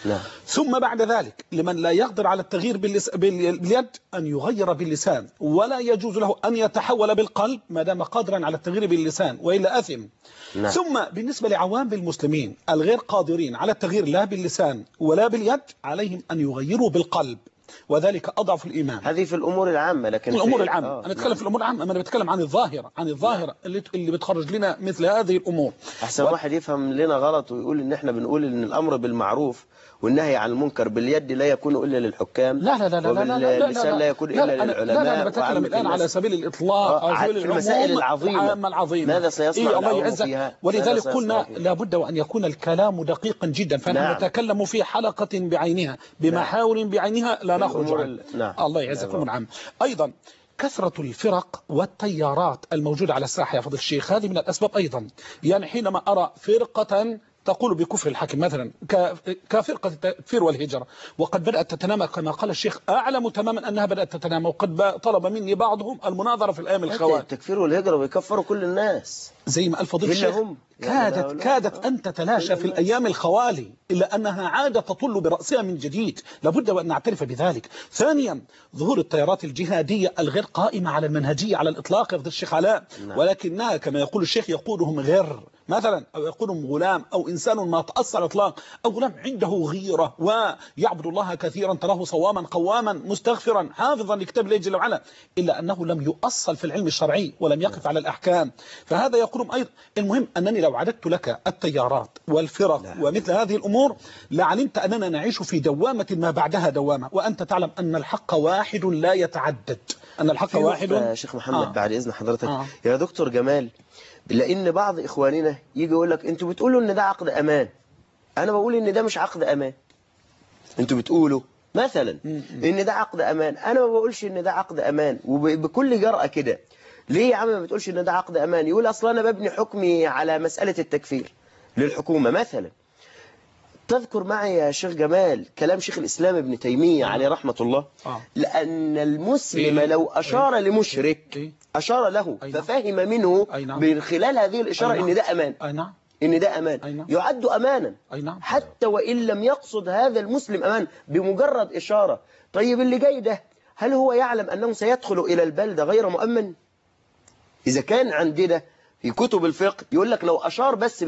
ثم بعد ذلك لمن لا يقدر على التغيير باليد أن يغير باللسان، ولا يجوز له أن يتحول بالقلب ما دام قادرا على التغيير باللسان وإلا أثم. ثم بالنسبة لعوام المسلمين الغير قادرين على التغيير لا باللسان ولا باليد، عليهم أن يغيروا بالقلب، وذلك أضعف الإيمان. هذه في الأمور العامة، لكن الأمور العامة أنا بتكلم في الأمور العامة، أنا بتكلم عن الظاهرة، عن الظاهرة اللي بتخرج لنا مثل هذه الأمور. أحسن واحد يفهم لنا غلط ويقول إن إحنا بنقول إن الأمر بالمعروف والنهي عن المنكر باليد لا يكون إلا للحكام، لا لا لا لا وباللسان لا يكون إلا للعلماء. لا أنا بتكلم الآن على سبيل الإطلاق، على سبيل المسائل العظيمة ماذا سيصنع الله فيها. ولذلك قلنا لابد وأن يكون الكلام دقيقا جدا، فنحن نتكلم في حلقة بعينها بمحاور بعينها لا نخرج عنه. الله يعزكم العام. أيضا كثرة الفرق والتيارات الموجودة على الساحة يا فضل الشيخ هذه من الأسباب أيضا. يعني حينما أرى فرقة تقول بكفر الحاكم مثلا كفرقة التكفير والهجرة، وقد بدأت تتنامى كما قال الشيخ، أعلم تماما أنها بدأت تتنامى، وقد طلب مني بعضهم المناظرة في الأيام الخوات. التكفير والهجرة ويكفروا كل الناس زي ما قال فضيل الشيخ، كادت أن تتلاشى في الأيام الخوالي، إلا أنها عادة تطل برأسها من جديد، لابد وأن نعترف بذلك. ثانيا ظهور التيارات الجهادية الغير قائمة على المنهجية على الإطلاق يا فضيل الشيخ علاء، ولكنها كما يقول الشيخ يقودهم غير مثلا، أو يقودهم غلام أو إنسان ما تأثر على الإطلاق، أو غلام عنده غيرة ويعبد الله كثيرا تراه صواما قواما مستغفرا حافظا لكتاب الله جل وعلا، إلا أنه لم يؤصل في العلم الشرعي ولم يقف على الأحكام، فهذا يقولون أيضا. المهم أنني لو عددت لك التيارات والفرق ومثل هذه الأمور لعلمت أننا نعيش في دوامة ما بعدها دوامة، وأنت تعلم أن الحق واحد لا يتعدد، أن الحق واحد. يا شيخ محمد بعد إذن حضرتك يا دكتور جمال، لأن بعض إخواننا يجي يقول لك أنتوا بتقولوا إن ده عقد أمان، أنا بقول إن ده مش عقد أمان. أنتوا بتقولوا مثلا إن ده عقد أمان، أنا ما بقولش إن ده عقد أمان، وبكل جرأة كده. ليه يا عم ما بتقولش إن ده عقد أمان؟ يقول أصلا أنا ببني حكمي على مسألة التكفير للحكومة مثلا. تذكر معي يا شيخ جمال كلام شيخ الإسلام ابن تيمية عليه رحمة الله، لأن المسلم لو أشار لمشرك أشار له ففهم منه من خلال هذه الإشارة إن ده أمان، إن ده أمان يعد أمانا حتى وإن لم يقصد هذا المسلم أمان بمجرد إشارة. طيب اللي جاي ده هل هو يعلم أنه سيدخل إلى البلدة غير مؤمن؟ إذا كان عندنا في كتب الفقه يقول لك لو أشار بس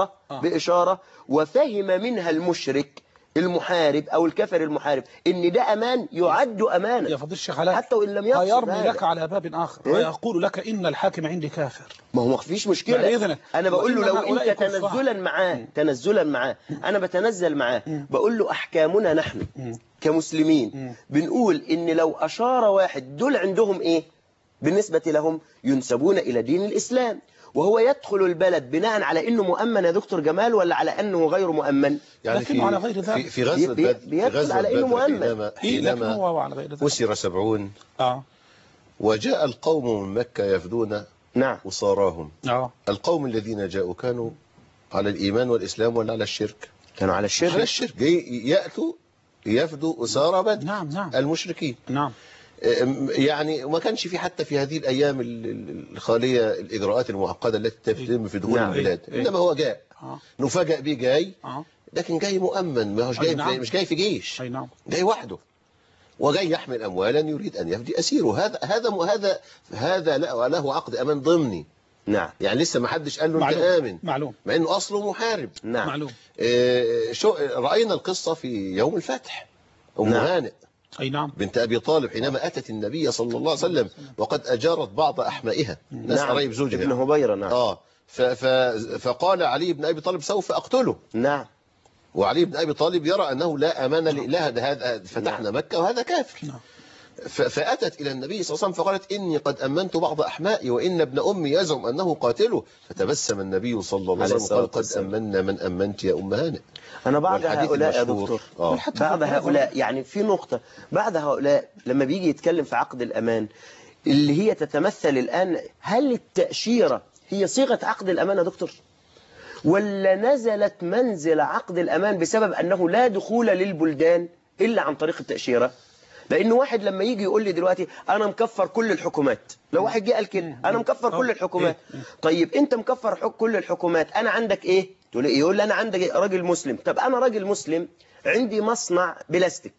بإشارة وفهم منها المشرك المحارب أو الكافر المحارب إن ده أمان يعد أمانا يا فضيل الشيخ علاء، حتى وإن لم يقصد فيرمي لك على باب آخر ويقول لك إن الحاكم عندي كافر. ما هو ما فيش مشكلة، أنا بقول له لو أنت تنزلا معاه أنا بتنزل معاه، بقول له أحكامنا نحن كمسلمين بنقول إن لو أشار واحد دول عندهم إيه بالنسبة لهم ينسبون إلى دين الإسلام، وهو يدخل البلد بناء على أنه مؤمن يا دكتور جمال ولا على أنه غير مؤمن؟ يعني على غير ذلك في غزوة بدر على أنه مؤمن حينما أسر 70 وجاء القوم من مكة يفدون وصاراهم. القوم الذين جاءوا كانوا على الإيمان والإسلام ولا على الشرك؟ كانوا على الشرك. على الشرك. يأتوا يفدوا أسارى بدر. نعم نعم المشركين. نعم. يعني وما كانش في حتى في هذه الأيام الخالية الإجراءات المعقدة التي تتم في دخول البلاد. إنما هو جاء نفاجأ به جاي، لكن جاي مؤمن، مش جاي مش جاي في جيش، جاي وحده، وجاي يحمل أموالا يريد أن يفدي أسيره. هذا له عقد أمان ضمني. نعم. يعني لسه ما حدش قال له أنت آمن، معلوم، مع إنه أصله محارب. نعم. معلوم. رأينا القصة في يوم الفتح. أم هانئ أي نعم بنت أبي طالب حينما أتت النبي صلى الله عليه وسلم وقد أجارت بعض أحمائها، ناس قريب زوجها ابن هبيرة. نعم. فقال علي بن أبي طالب سوف أقتله. نعم. وعلي بن أبي طالب يرى أنه لا أمان لله، هذا فتحنا مكة وهذا كافر. فأتت إلى النبي صلى الله عليه وسلم فقالت إني قد أمنت بعض أحمائي وإن ابن أمي يزعم أنه قاتله. فتبسم النبي صلى الله عليه وسلم وقال قد أمنا من أمنت يا أم هانئ. أنا بعد هؤلاء يا دكتور، بعد هؤلاء يعني في نقطة، بعد هؤلاء لما بيجي يتكلم في عقد الأمان اللي هي تتمثل الآن، هل التأشيرة هي صيغة عقد الأمان يا دكتور؟ ولا نزلت منزل عقد الأمان بسبب أنه لا دخول للبلدان إلا عن طريق التأشيرة؟ لأن واحد لما يجي يقول لي دلوقتي أنا مكفر كل الحكومات، لو واحد جه قال كده أنا مكفر كل الحكومات، طيب أنت مكفر كل الحكومات، أنا عندك إيه؟ تقول لي يقول لي أنا عندك راجل مسلم. طب أنا راجل مسلم عندي مصنع بلاستيك،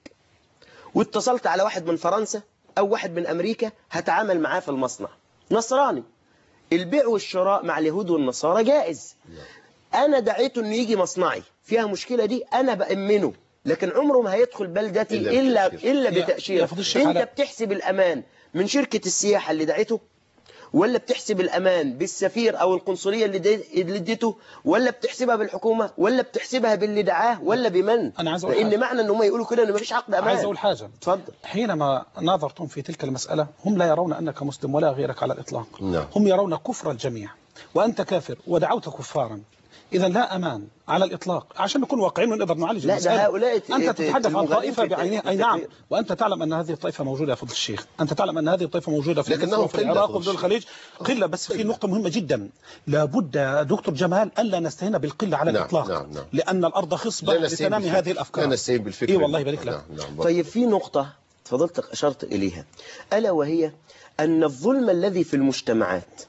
واتصلت على واحد من فرنسا أو واحد من أمريكا هتعامل معاه في المصنع، نصراني، البيع والشراء مع اليهود والنصارى جائز، أنا دعيته إنه يجي مصنعي فيها مشكلة دي أنا بأمنه، لكن عمره ما هيدخل بلدتي إلا بتأشيرة. أنت بتحسب الأمان من شركة السياحة اللي دعيته، ولا بتحسب الأمان بالسفير أو القنصلية اللي اديته، ولا بتحسبها بالحكومة، ولا بتحسبها باللي دعاه، ولا بمن؟ أنا عايز أقول لأن معنى أنهم يقولوا كده أنه مفيش عقد أمان. عايز أقول حاجة. تفضل. حينما نظرتم في تلك المسألة هم لا يرون أنك مسلم ولا غيرك على الإطلاق. هم يرون كفر الجميع، وأنت كافر ودعوت كفارا، إذا لا أمان على الإطلاق. عشان نكون واقعيين ونقدر نعالج المسألة. لا، هؤلاء أنت تتحدث عن طائفة بعينها. أي نعم، وأنت تعلم أن هذه الطائفة موجودة يا فضل الشيخ، أنت تعلم أن هذه الطائفة موجودة في مصر وفي العراق وفي دول الخليج قلة. بس في نقطة مهمة جدا، لابد يا دكتور جمال ألا نستهين بالقلة على الإطلاق. لأن الأرض خصبة لتنامي هذه الأفكار. لا نستهين بالفكر. إيه والله يبارك لك. طيب في نقطة فضلتك أشرت إليها، ألا وهي أن الظلم الذي في المجتمعات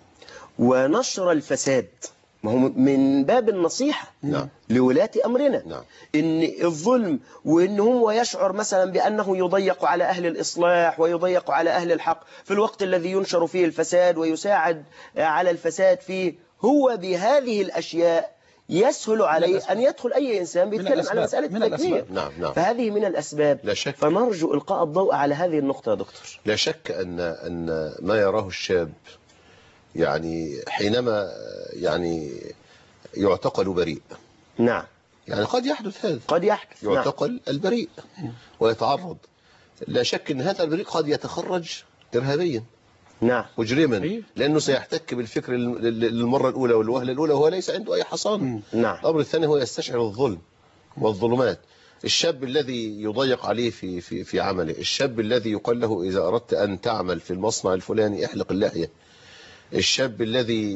ونشر الفساد ما هو من باب النصيحة لولاة أمرنا. إن الظلم وإن هو يشعر مثلا بأنه يضيق على أهل الإصلاح ويضيق على أهل الحق في الوقت الذي ينشر فيه الفساد ويساعد على الفساد فيه، هو بهذه الأشياء يسهل عليه أن يدخل أي إنسان بيتكلم على مسألة التكفير. فهذه من الأسباب. لا شك. فنرجو إلقاء الضوء على هذه النقطة يا دكتور. لا شك أن ما يراه الشاب يعني حينما يعني يعتقل بريء. نعم. يعني قد يحدث هذا، قد يحدث يعتقل البريء ويتعرض. لا شك أن هذا البريء قد يتخرج إرهابيا. نعم. مجرما، لأنه سيحتك بالفكر للمرة الأولى والوهلة الأولى وهو ليس عنده أي حصانة. نعم. الأمر الثاني هو يستشعر الظلم والظلمات. الشاب الذي يضيق عليه في عمله، الشاب الذي يقال له إذا أردت أن تعمل في المصنع الفلاني احلق اللحية، الشاب الذي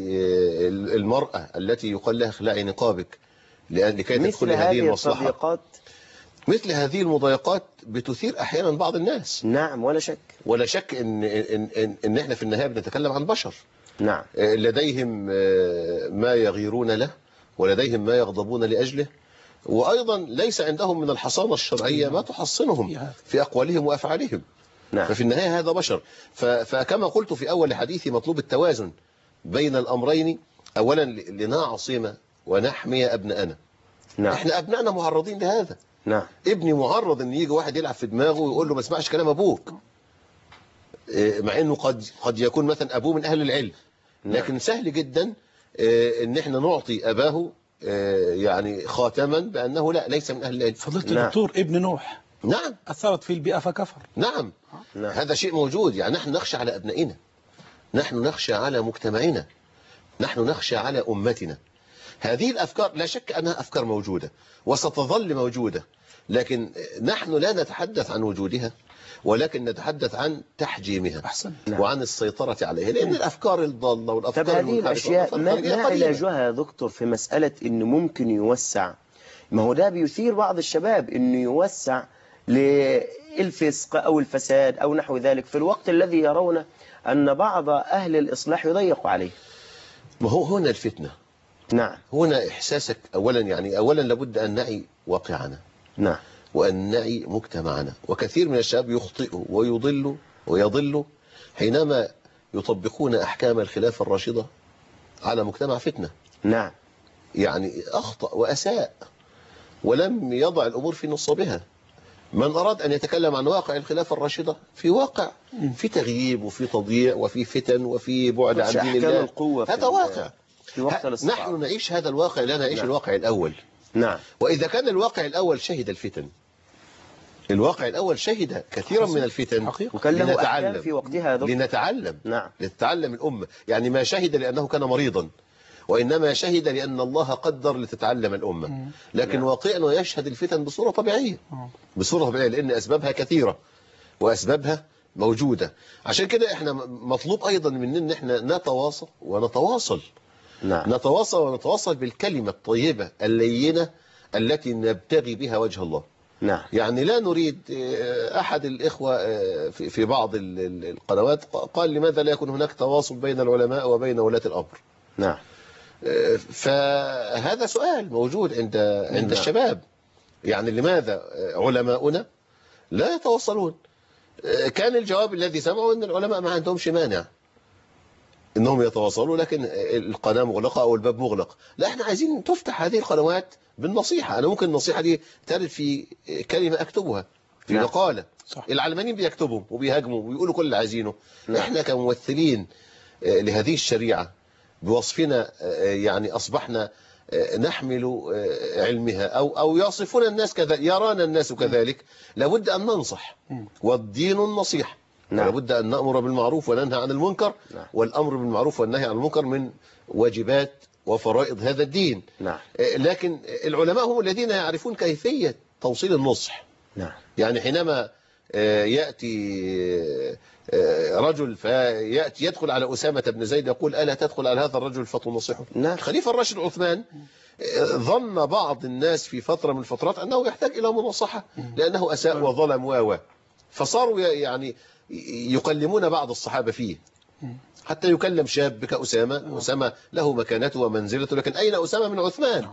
المرأة التي يقال لها اخلعي نقابك لكي تدخل هذه المصلحة. مثل هذه المضايقات بتثير أحيانا بعض الناس. نعم. ولا شك. ولا شك إن إحنا في النهاية بنتكلم عن بشر. نعم. لديهم ما يغيرون له ولديهم ما يغضبون لأجله، وأيضا ليس عندهم من الحصانة الشرعية ما تحصنهم في أقوالهم وأفعالهم. نعم. ففي النهاية هذا بشر. فكما قلت في أول حديثي مطلوب التوازن بين الأمرين. أولا لنعصم ونحمي أبناءنا. نعم. إحنا أبنائنا معرضين لهذا. نعم. ابني معرض ان يجي واحد يلعب في دماغه ويقول له ما اسمعش كلام ابوك، مع انه قد يكون مثلا ابوه من اهل العلم. لكن سهل جدا ان احنا نعطي اباه يعني خاتما بانه ليس من اهل العلم. فضلت الدكتور ابن نوح. نعم. اثرت في البيئه فكفر. نعم. هذا شيء موجود. يعني نحن نخشى على ابنائنا، نحن نخشى على مجتمعنا، نحن نخشى على امتنا. هذه الافكار لا شك انها افكار موجوده وستظل موجوده، لكن نحن لا نتحدث عن وجودها ولكن نتحدث عن تحجيمها أحسن. وعن السيطرة عليها، لأن الأفكار الضالة والأفكار طب هذه المنحرفة الأشياء ما علاجها يا دكتور في مسألة إنه ممكن يوسع؟ ما هو ده بيثير بعض الشباب إنه يوسع للفسق أو الفساد أو نحو ذلك في الوقت الذي يرون أن بعض أهل الإصلاح يضيق عليه. ما هو هنا الفتنة. نعم. هنا إحساسك أولا، يعني أولا لابد أن نعي واقعنا. نعم. وأن نعي مجتمعنا. وكثير من الشباب يخطئوا ويضلوا حينما يطبقون أحكام الخلافة الراشدة على مجتمع فتنة. نعم. يعني أخطأ وأساء ولم يضع الأمور في نصابها. من أراد أن يتكلم عن واقع الخلافة الراشدة، في واقع في تغييب وفي تضييع وفي فتن وفي بعد عن دين الله، القوة هذا واقع. في وقت نحن نعيش هذا الواقع، لا نعيش الواقع الأول. نعم. وإذا كان الواقع الأول شهد الفتن، الواقع الأول شهد كثيرا من الفتن، وكان له أحكام في وقتها لنتعلم. نعم. لتتعلم الأمة. يعني ما شهد لأنه كان مريضا، وإنما شهد لأن الله قدر لتتعلم الأمة. لكن واقعنا يشهد الفتن بصورة طبيعية، بصورة طبيعية، لأن أسبابها كثيرة وأسبابها موجودة. عشان كده احنا مطلوب أيضا مننا ان احنا نتواصل ونتواصل. نعم. نتواصل بالكلمة الطيبة اللينة التي نبتغي بها وجه الله. نعم. يعني لا نريد. أحد الإخوة في بعض القنوات قال لماذا لا يكون هناك تواصل بين العلماء وبين ولاة الأمر؟ نعم. فهذا سؤال موجود عند الشباب. يعني لماذا علماؤنا لا يتواصلون؟ كان الجواب الذي سمعوا أن العلماء ما عندهمش مانع انهم يتواصلوا، لكن القناة مغلقة او الباب مغلق. لا، احنا عايزين تفتح هذه القنوات بالنصيحة. انا ممكن النصيحة دي ترد في كلمة اكتبها في مقالة. العلمانيين بيكتبوا وبيهاجموا وبيقولوا كل اللي عايزينه. احنا كممثلين لهذه الشريعة بوصفنا يعني اصبحنا نحمل علمها او يصفون الناس كذا، يرانا الناس كذلك. لابد ان ننصح، والدين النصيحة. لابد أن نأمر بالمعروف وننهى عن المنكر. والأمر بالمعروف والنهي عن المنكر من واجبات وفرائض هذا الدين. لكن العلماء هم الذين يعرفون كيفية توصيل النصح. يعني حينما يأتي رجل فيأتي يدخل على أسامة بن زيد يقول ألا تدخل على هذا الرجل فتنصحه؟ خليفة الراشد عثمان ظن بعض الناس في فترة من الفترات أنه يحتاج إلى مناصحة لأنه أساء وظلم فصاروا يعني يكلمون بعض الصحابة فيه، حتى يكلم شاب كأسامة. أسامة له مكانته ومنزلته، لكن أين أسامة من عثمان؟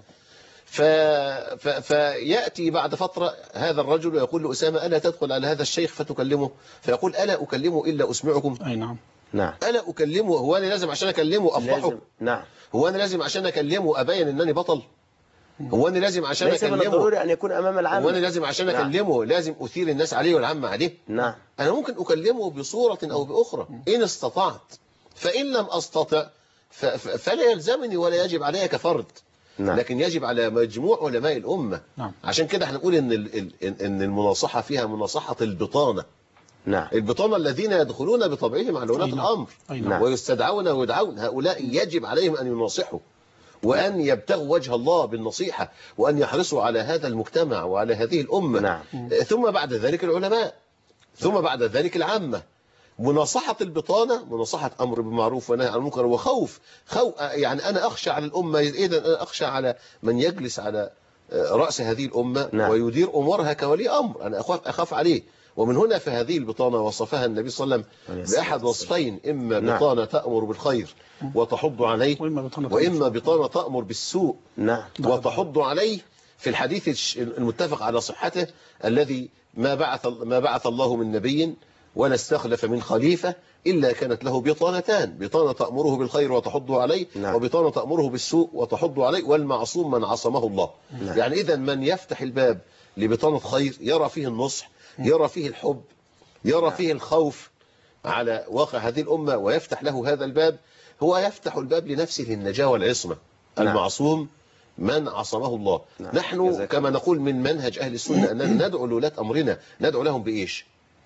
فيأتي بعد فترة هذا الرجل ويقول لأسامة ألا تدخل على هذا الشيخ فتكلمه؟ فيقول ألا أكلمه إلا أسمعكم؟ أي نعم. ألا أكلمه؟ هو أنا لازم عشان أكلمه أفضحه؟ هو أنا لازم عشان أكلمه أبين أنني بطل؟ هو أنا لازم عشان أكلمه ليس بالضروري أن يكون أمام العامة؟ هو أنا لازم عشان أكلمه لازم أثير الناس عليه والعامة عليه؟ أنا ممكن أكلمه بصورة أو بأخرى إن استطعت، فإن لم أستطع فلا يلزمني ولا يجب علي كفرد. لكن يجب على مجموع علماء الأمة. عشان كده احنا نقول إن المناصحة فيها مناصحة البطانة. البطانة الذين يدخلون بطبعهم على ولاة الأمر ويستدعون ويدعون، هؤلاء يجب عليهم أن يناصحوا وأن يبتغوا وجه الله بالنصيحة وأن يحرصوا على هذا المجتمع وعلى هذه الأمة. ثم بعد ذلك العلماء، ثم بعد ذلك العامة. مناصحة البطانة مناصحة أمر بالمعروف ونهي عن المنكر وخوف. يعني أنا أخشى على الأمة، إذا أنا أخشى على من يجلس على رأس هذه الأمة ويدير أمورها كولي أمر. أنا أخاف عليه. ومن هنا فهذه البطانة وصفها النبي صلى الله عليه وسلم بأحد وصفين: إما بطانة تأمر بالخير وتحض عليه، وإما بطانة تأمر بالسوء وتحض عليه. في الحديث المتفق على صحته الذي ما بعث الله من نبي ولا استخلف من خليفة إلا كانت له بطانتان: بطانة تأمره بالخير وتحض عليه، وبطانة تأمره بالسوء وتحض عليه، والمعصوم من عصمه الله. يعني إذا من يفتح الباب لبطانة خير يرى فيه النصح، يرى فيه الحب، يرى فيه الخوف على واقع هذه الأمة ويفتح له هذا الباب، هو يفتح الباب لنفسه للنجاة والعصمة. المعصوم من عصمه الله. نحن كما نقول من منهج أهل السنة أننا ندعو لولاة أمرنا. ندعو لهم بإيش؟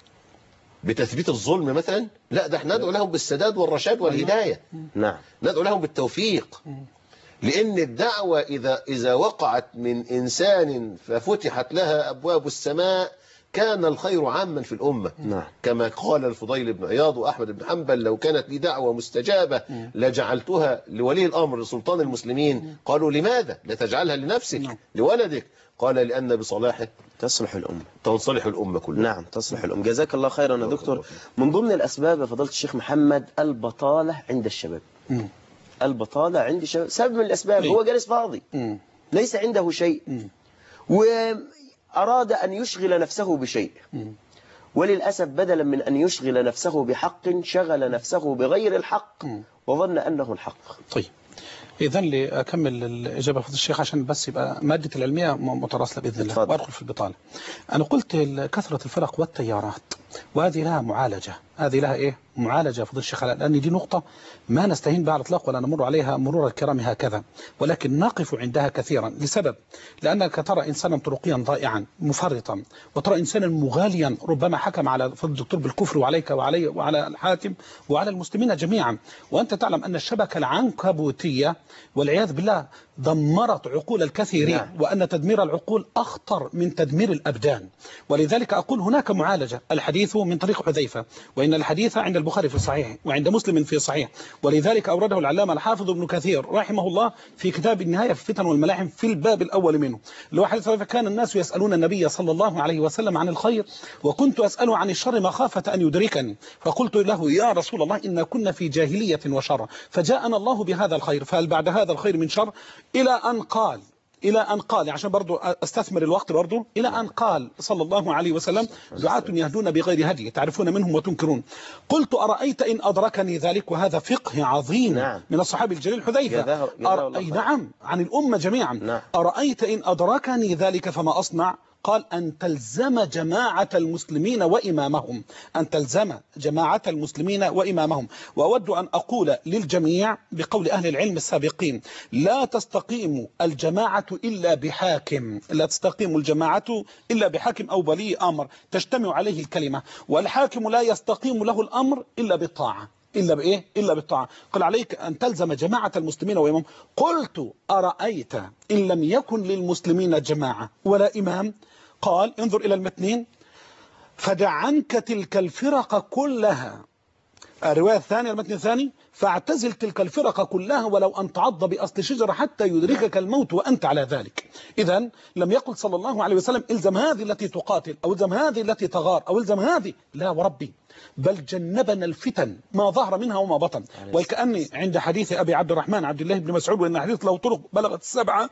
بتثبيت الظلم مثلا؟ لا، ده احنا ندعو لهم بالسداد والرشاد والهداية. ندعو لهم بالتوفيق. لأن الدعوة إذا وقعت من إنسان ففتحت لها أبواب السماء كان الخير عاما في الأمة. نعم. كما قال الفضيل بن عياض وأحمد بن حنبل: لو كانت لي دعوة مستجابة لجعلتها لولي الأمر لسلطان المسلمين. قالوا: لماذا لا تجعلها لنفسك لولدك؟ قال: لأن بصلاحه تصلح الأمة، تنصلح الأمة كلها. نعم تصلح الأمة. جزاك الله خيرا يا دكتور. من ضمن الأسباب يا فضيلة الشيخ محمد البطالة عند الشباب. البطالة عند الشباب سبب من الأسباب. هو جالس فاضي، ليس عنده شيء، وأراد أن يشغل نفسه بشيء، وللأسف بدلا من أن يشغل نفسه بحق شغل نفسه بغير الحق وظن أنه الحق. طيب إذن لأكمل الإجابة فضل الشيخ عشان بس يبقى مادة العلمية متراسلة بإذن الله وأدخل في البطالة. أنا قلت كثرة الفرق والتيارات، وهذه لها معالجة. هذه لها إيه؟ معالجة فضل الشيخ، لأن دي نقطة ما نستهين بها على الإطلاق ولا نمر عليها مرور الكرام هكذا، ولكن نقف عندها كثيرا لسبب: لأنك ترى إنسانا طرقيا ضائعا مفرطا، وترى إنسانا مغاليا ربما حكم على فضل الدكتور بالكفر وعليك وعلي وعلى الحاكم وعلى المسلمين جميعا، وأنت تعلم أن الشبكة العنكبوتية والعياذ بالله دمرت عقول الكثيرين. نعم. وأن تدمير العقول أخطر من تدمير الأبدان. ولذلك أقول هناك معالجة. الحديث من طريق حذيفة، وإن الحديث عند البخاري في الصحيح وعند مسلم في صحيح، ولذلك أورده العلامة الحافظ ابن كثير رحمه الله في كتاب النهاية في الفتن والملاحم في الباب الأول منه، اللي هو حديث حذيفة: كان الناس يسألون النبي صلى الله عليه وسلم عن الخير، وكنت أسأله عن الشر مخافة أن يدركني، فقلت له: يا رسول الله إن كنا في جاهلية وشر، فجاءنا الله بهذا الخير، فهل بعد هذا الخير من شر؟ إلى أن قال عشان برضو أستثمر الوقت برضو، إلى أن قال صلى الله عليه وسلم: دعاة يهدون بغير هدي تعرفون منهم وتنكرون. قلت: أرأيت إن أدركني ذلك؟ وهذا فقه عظيم. نعم. من الصحابي الجليل حذيفة. نعم، عن الأمة جميعا. نعم. أرأيت إن أدركني ذلك فما أصنع؟ قال: أن تلزم جماعة المسلمين وإمامهم، أن تلزم جماعة المسلمين وإمامهم. وأود أن أقول للجميع بقول أهل العلم السابقين: لا تستقيم الجماعة إلا بحاكم، لا تستقيم الجماعة إلا بحاكم أو ولي أمر تجتمع عليه الكلمة، والحاكم لا يستقيم له الأمر إلا بالطاعة. إلا بإيه؟ إلا بالطاعة. قال: عليك أن تلزم جماعة المسلمين وإمام. قلت: أرأيت إن لم يكن للمسلمين جماعة ولا إمام؟ قال: انظر إلى المتنين: فدع عنك تلك الفرق كلها. الرواية الثانية المتن الثاني: فاعتزل تلك الفرق كلها ولو أن تعض بأصل شجرة حتى يدركك الموت وأنت على ذلك. إذن لم يقل صلى الله عليه وسلم: الزم هذه التي تقاتل، أو الزم هذه التي تغار، أو الزم هذه، لا وربي، بل جنبنا الفتن ما ظهر منها وما بطن. وكأني عند حديث أبي عبد الرحمن عبد الله بن مسعود، وإن حديث له طرق بلغت 7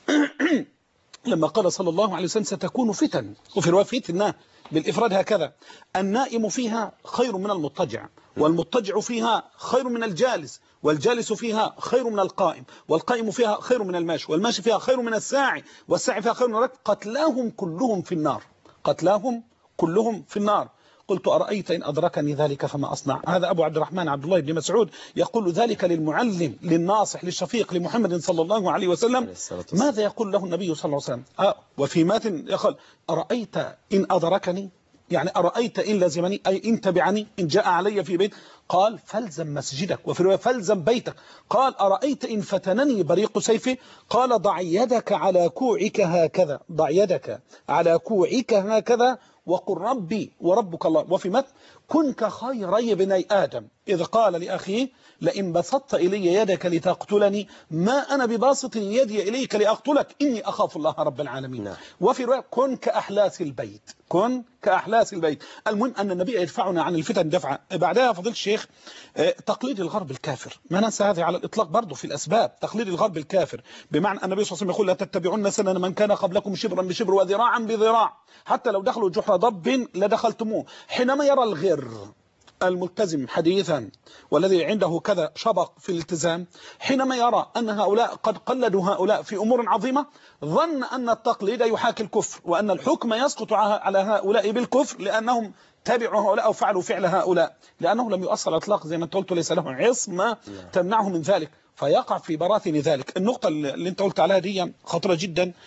لما قال صلى الله عليه وسلم: ستكون فتن، وفي رواية فتنة بالإفراد هكذا: النائم فيها خير من المضطجع، والمضطجع فيها خير من الجالس، والجالس فيها خير من القائم، والقائم فيها خير من الماشي، والماشي فيها خير من الساعي، والساعي فيها خير من الركب، قتلاهم كلهم في النار، قتلاهم كلهم في النار. قلت: أرأيت إن أدركني ذلك فما أصنع؟ هذا أبو عبد الرحمن عبد الله بن مسعود يقول ذلك للمعلم للناصح للشفيق لمحمد صلى الله عليه وسلم. ماذا يقول له النبي صلى الله عليه وسلم؟ وفي ماتن يقول: أرأيت إن أدركني، يعني أرأيت إن لزمني، أي إن تبعني، إن جاء علي في بيت. قال: فالزم مسجدك، وفي رواية: فالزم بيتك. قال: أرأيت إن فتنني بريق سيفي؟ قال: ضع يدك على كوعك هكذا، ضع يدك على كوعك هكذا، وقل ربي وربك الله. وفي متن: كن كخيري بني آدم إذ قال لأخيه: لئن بسطت إلي يدك لتقتلني ما أنا بباسط يدي إليك لأقتلك إني أخاف الله رب العالمين. نعم. وفي رواية: كن كأحلاس البيت، كن كأحلاس البيت. المهم أن النبي يدفعنا عن الفتن دفعا. بعدها فضيلة الشيخ تقليد الغرب الكافر، ما ننسى هذه على الإطلاق برضو في الأسباب. تقليد الغرب الكافر بمعنى النبي صلى الله عليه وسلم يقول: لا تتبعون سنن من كان قبلكم شبرا بشبر وذراعا بذراع، حتى لو دخلوا جحر ضب لدخلتموه. حينما يرى الغر الملتزم حديثا والذي عنده كذا شبق في الالتزام، حينما يرى أن هؤلاء قد قلدوا هؤلاء في أمور عظيمة، ظن أن التقليد يحاكي الكفر، وأن الحكم يسقط على هؤلاء بالكفر لأنهم تابعوا هؤلاء أو فعلوا فعل هؤلاء، لأنه لم يؤصل الأطلاق زي ما أنت قلت، ليس له عصمة تمنعه من ذلك، فيقع في براثن ذلك. النقطة اللي أنت قلت عليها دي خطرة جدا.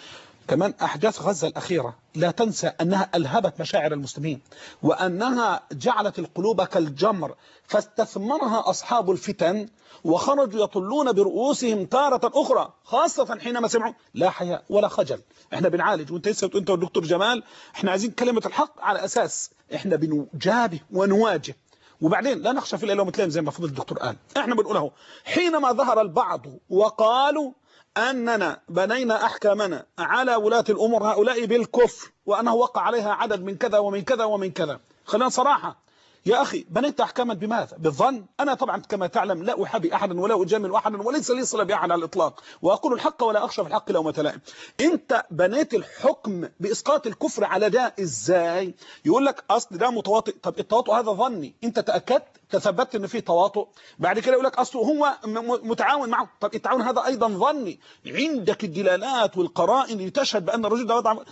كمان أحداث غزة الأخيرة لا تنسى أنها ألهبت مشاعر المسلمين، وأنها جعلت القلوب كالجمر، فاستثمرها أصحاب الفتن وخرجوا يطلون برؤوسهم تارة أخرى، خاصة حينما سمعوا لا حياء ولا خجل. احنا بنعالج، وانت والدكتور جمال احنا عايزين كلمة الحق على أساس احنا بنجابه ونواجه، وبعدين لا نخشى في الليل ومثلين زي ما فضل الدكتور قال. احنا بنقوله حينما ظهر البعض وقالوا أننا بنينا أحكامنا على ولاة الأمور هؤلاء بالكفر، وأنه وقع عليها عدد من كذا ومن كذا ومن كذا. خلينا صراحة يا أخي، بنيت أحكاما بماذا؟ بالظن؟ أنا طبعا كما تعلم لا أحابي أحدا ولا أجامل أحدا وليس لي صلة بأحد على الإطلاق، وأقول الحق ولا أخشى في الحق لومة لائم. أنت بنيت الحكم بإسقاط الكفر على ده إزاي؟ يقول لك أصل ده متواطئ. طب التواطؤ هذا ظني، أنت تأكدت تثبت ان فيه تواطؤ، بعد كده يقول لك اصله هو متعاون معه. طب التعاون هذا ايضا ظني، عندك الدلالات والقرائن اللي تشهد بان الرجل ده وضع،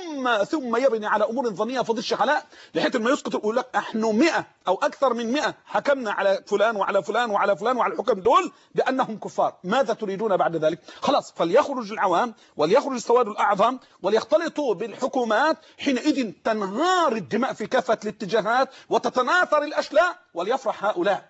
ثم يبني على امور ظنيه فضل الشيخ علاء لحيث ما يسقط يقول لك احنا 100 او اكثر من 100 حكمنا على فلان وعلى فلان وعلى فلان وعلى الحكم دول بانهم كفار. ماذا تريدون بعد ذلك؟ خلاص، فليخرج العوام وليخرج السواد الاعظم وليختلطوا بالحكومات، حينئذ تنهار الدماء في كافه الاتجاهات وتتناثر الاشلاء، وليفرح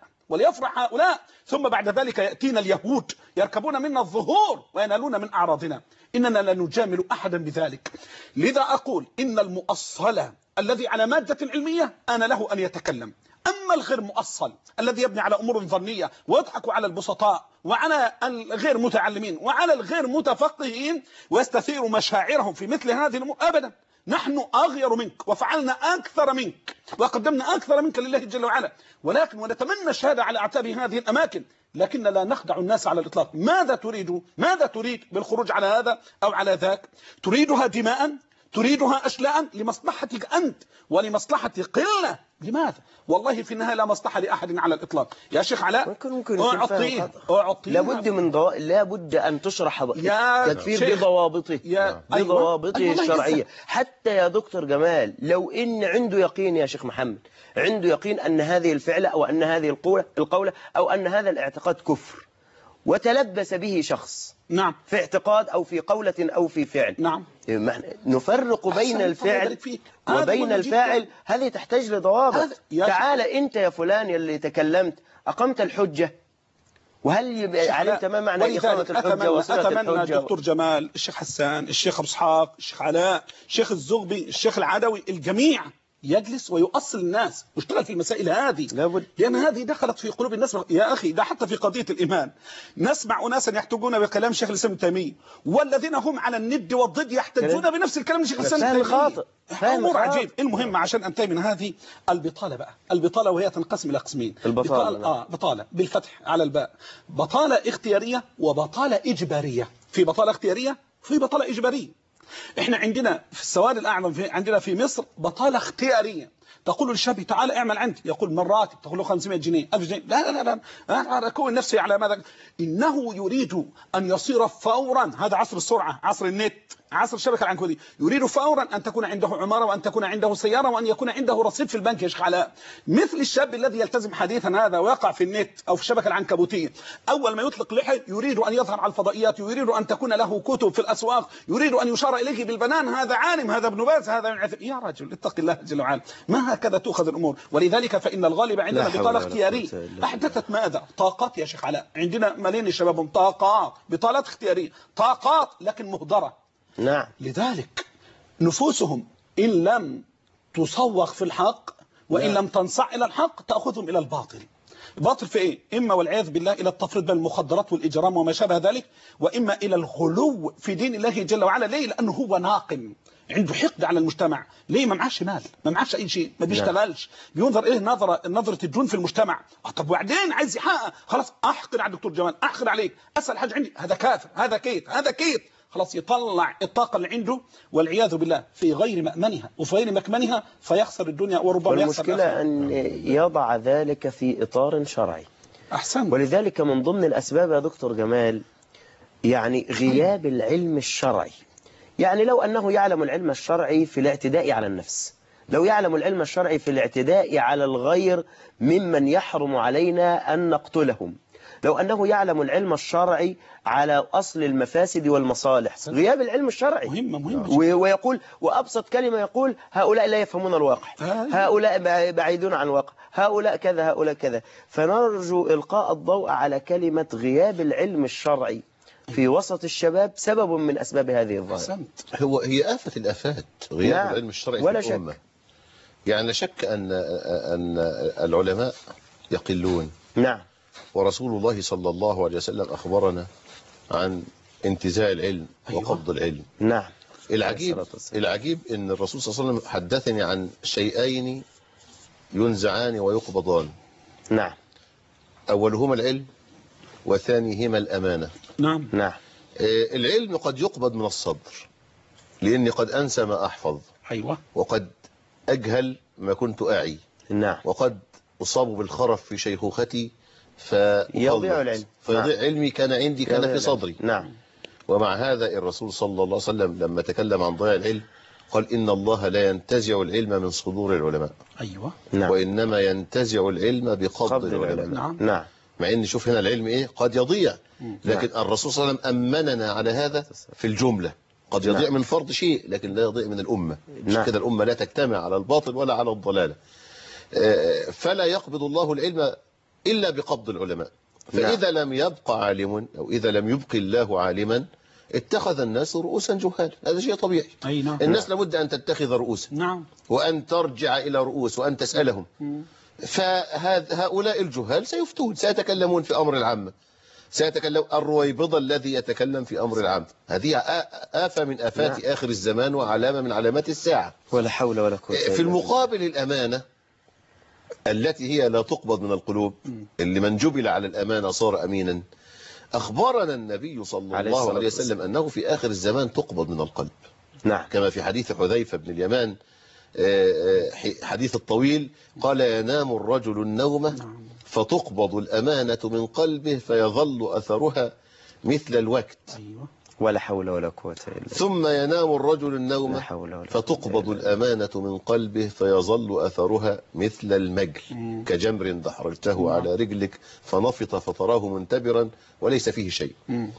هؤلاء ثم بعد ذلك يأتينا اليهود يركبون منا الظهور وينالون من أعراضنا. إننا لا نجامل أحدا بذلك. لذا أقول إن المؤصل الذي على مادة علمية أنا له أن يتكلم، أما الغير مؤصل الذي يبني على أمور ظنية ويضحك على البسطاء وعلى الغير متعلمين وعلى الغير متفقهين ويستثير مشاعرهم في مثل هذه الأمور، أبدا. نحن أغير منك وفعلنا أكثر منك وقدمنا أكثر منك لله جل وعلا، ولكن ونتمنى الشهادة على أعتاب هذه الأماكن، لكن لا نخدع الناس على الإطلاق. ماذا تريد بالخروج على هذا أو على ذاك؟ تريدها دماء؟ تريدها أشلاء لمصلحتك أنت ولمصلحة قلة؟ لماذا؟ والله في النهاية لا مصلحة لأحد على الإطلاق. يا شيخ علاء ممكن أعطيه لابد أن تشرح تكفير بضوابطه الشرعية. حتى يا دكتور جمال لو إن عنده يقين يا شيخ محمد، عنده يقين أن هذه الفعلة أو أن هذه القولة أو أن هذا الاعتقاد كفر وتلبس به شخص، نعم، في اعتقاد أو في قولة أو في فعل، نعم، نفرق بين الفعل وبين الفاعل. هذه تحتاج لضوابط. تعال أنت يا فلان يلي تكلمت أقمت الحجة، وهل علمت ما معنى إقامة الحجة وصلة الحجة؟ أتمنى الدكتور جمال، الشيخ حسان، الشيخ أبو إسحاق، الشيخ علاء، الشيخ الزغبي، الشيخ العدوي، الجميع يجلس ويؤصل الناس ويشتغل في المسائل هذه، لأن هذه دخلت في قلوب الناس. يا أخي ده حتى في قضية الإيمان نسمع أناسا يحتجون بكلام شيخ الإسلام ابن تيمية، والذين هم على الند والضد يحتجون بنفس الكلام شيخ الإسلام ابن تيمية. أمور عجيب. المهم عشان أنتهي من هذه البطالة بقى، البطالة وهي تنقسم إلى قسمين. بطالة بالفتح على الباء، بطالة اختيارية وبطالة إجبارية. في بطالة اختيارية في بطالة إجبارية. احنا عندنا في السواد الأعظم عندنا في مصر بطالة اختيارية، تقول للشاب تعال اعمل عندي، يقول من راتب، تقول له 500 جنيه 1000 جنيه، لا أنا أكون نفسي على ماذا. إنه يريد أن يصير فورا، هذا عصر السرعة، عصر النت، عصر الشبكة العنكبوتية، يريد فورا أن تكون عنده عمارة وأن تكون عنده سيارة وأن يكون عنده رصيد في البنك يا شيخ علاء. مثل الشاب الذي يلتزم حديثا هذا ويقع في النت أو في الشبكة العنكبوتية، أول ما يطلق لحية يريد أن يظهر على الفضائيات، يريد أن تكون له كتب في الأسواق، يريد أن يشار إليه بالبنان، هذا عالم، هذا ابن باز، هذا من عثم. يا رجل اتق الله جل وعلا، ما هكذا تؤخذ الأمور. ولذلك فإن الغالب عندنا بطالة اختيارية أحدثت ماذا؟ طاقات يا شيخ علاء. عندنا مليين الشباب طاقات، بطالات اختيارية، طاقات لكن مهدرة. نعم. لذلك نفوسهم إن لم تصوغ في الحق وإن لم تنصع إلى الحق تأخذهم إلى الباطل. الباطل في إيه؟ إما والعياذ بالله إلى التفريط بين المخدرات والإجرام وما شابه ذلك، وإما إلى الغلو في دين الله جل وعلا. ليه؟ لأنه هو ناقم، عنده حقد على المجتمع. ليه؟ ما معاش مال، ما معاش أي شيء، ما بيشتغلش، بينظر إليه نظرة الجون في المجتمع. طب وبعدين عايز يحقق، خلاص أحقد على الدكتور جمال، أحقد عليك، أسأل حاجة عندي، هذا كافر، هذا كيت، هذا كيت، خلاص يطلع الطاقة اللي عنده والعياذ بالله في غير مأمنها وفي غير مكمنها، فيخسر الدنيا وربما يخسر الآخرة. والمشكلة أن يضع ذلك في إطار شرعي. أحسن. ولذلك من ضمن الأسباب يا دكتور جمال يعني غياب العلم الشرعي. يعني لو أنه يعلم العلم الشرعي في الاعتداء على النفس، لو يعلم العلم الشرعي في الاعتداء على الغير ممن يحرم علينا أن نقتلهم، لو أنه يعلم العلم الشرعي على أصل المفاسد والمصالح. غياب العلم الشرعي مهم. ويقول، وأبسط كلمة يقول هؤلاء لا يفهمون الواقع، هؤلاء بعيدون عن الواقع، هؤلاء كذا هؤلاء كذا. فنرجو إلقاء الضوء على كلمة غياب العلم الشرعي في وسط الشباب سبب من أسباب هذه الظاهرة. هي آفة الآفات غياب العلم الشرعي ولا في الأمة. يعني لا شك أن العلماء يقلون. نعم. ورسول الله صلى الله عليه وسلم أخبرنا عن انتزاع العلم وقبض العلم. نعم. العجيب أن الرسول صلى الله عليه وسلم حدثني عن شيئين ينزعان ويقبضان. نعم. أولهما العلم وثانيهما الأمانة. نعم. نعم. العلم قد يقبض من الصدر لأني قد أنسى ما أحفظ. أيوة. وقد أجهل ما كنت أعي. نعم. وقد أصاب بالخرف في شيخوختي فيضيع العلم. فيضيع علمي كان عندي كان في صدري. نعم. ومع هذا الرسول صلى الله عليه وسلم لما تكلم عن ضياع العلم قال إن الله لا ينتزع العلم من صدور العلماء. أيوة. نعم. وإنما ينتزع العلم بقبض العلماء. نعم. نعم. مع إن شوف هنا العلم إيه قد يضيع، لكن الرسول صلى الله عليه وسلم أمننا على هذا في الجملة. قد يضيع من فرد شيء لكن لا يضيع من الأمة. مش كده الأمة لا تجتمع على الباطل ولا على الضلالة. فلا يقبض الله العلم إلا بقبض العلماء. فإذا لم يبقى عالم أو إذا لم يبقي الله عالما اتخذ الناس رؤوسا جهالا. هذا شيء طبيعي. أي نعم. الناس لابد أن تتخذ رؤوسا. نعم. وأن ترجع إلى رؤوس وأن تسألهم. فهؤلاء الجهال سيفتون سيتكلمون في أمر العامة. سيتكلم الرويبضة الذي يتكلم في أمر العام. هذه آفة من آفات آخر الزمان وعلامة من علامات الساعة. ولا حول ولا قوة. في المقابل الأمانة التي هي لا تقبض من القلوب، اللي من جبل على الأمانة صار أمينا. أخبرنا النبي صلى الله عليه وسلم أنه في آخر الزمان تقبض من القلب. نعم. كما في حديث حذيفة بن اليمان حديث الطويل قال ينام الرجل النوم فتقبض الأمانة من قلبه فيظل أثرها مثل الوقت. أيوة. ولا حول ولا قوة إلا بالله. ثم ينام الرجل النوم فتقبض الأمانة من قلبه فيظل أثرها مثل المجل كجمر دحرجته على رجلك فنفط فتراه منتبرا وليس فيه شيء.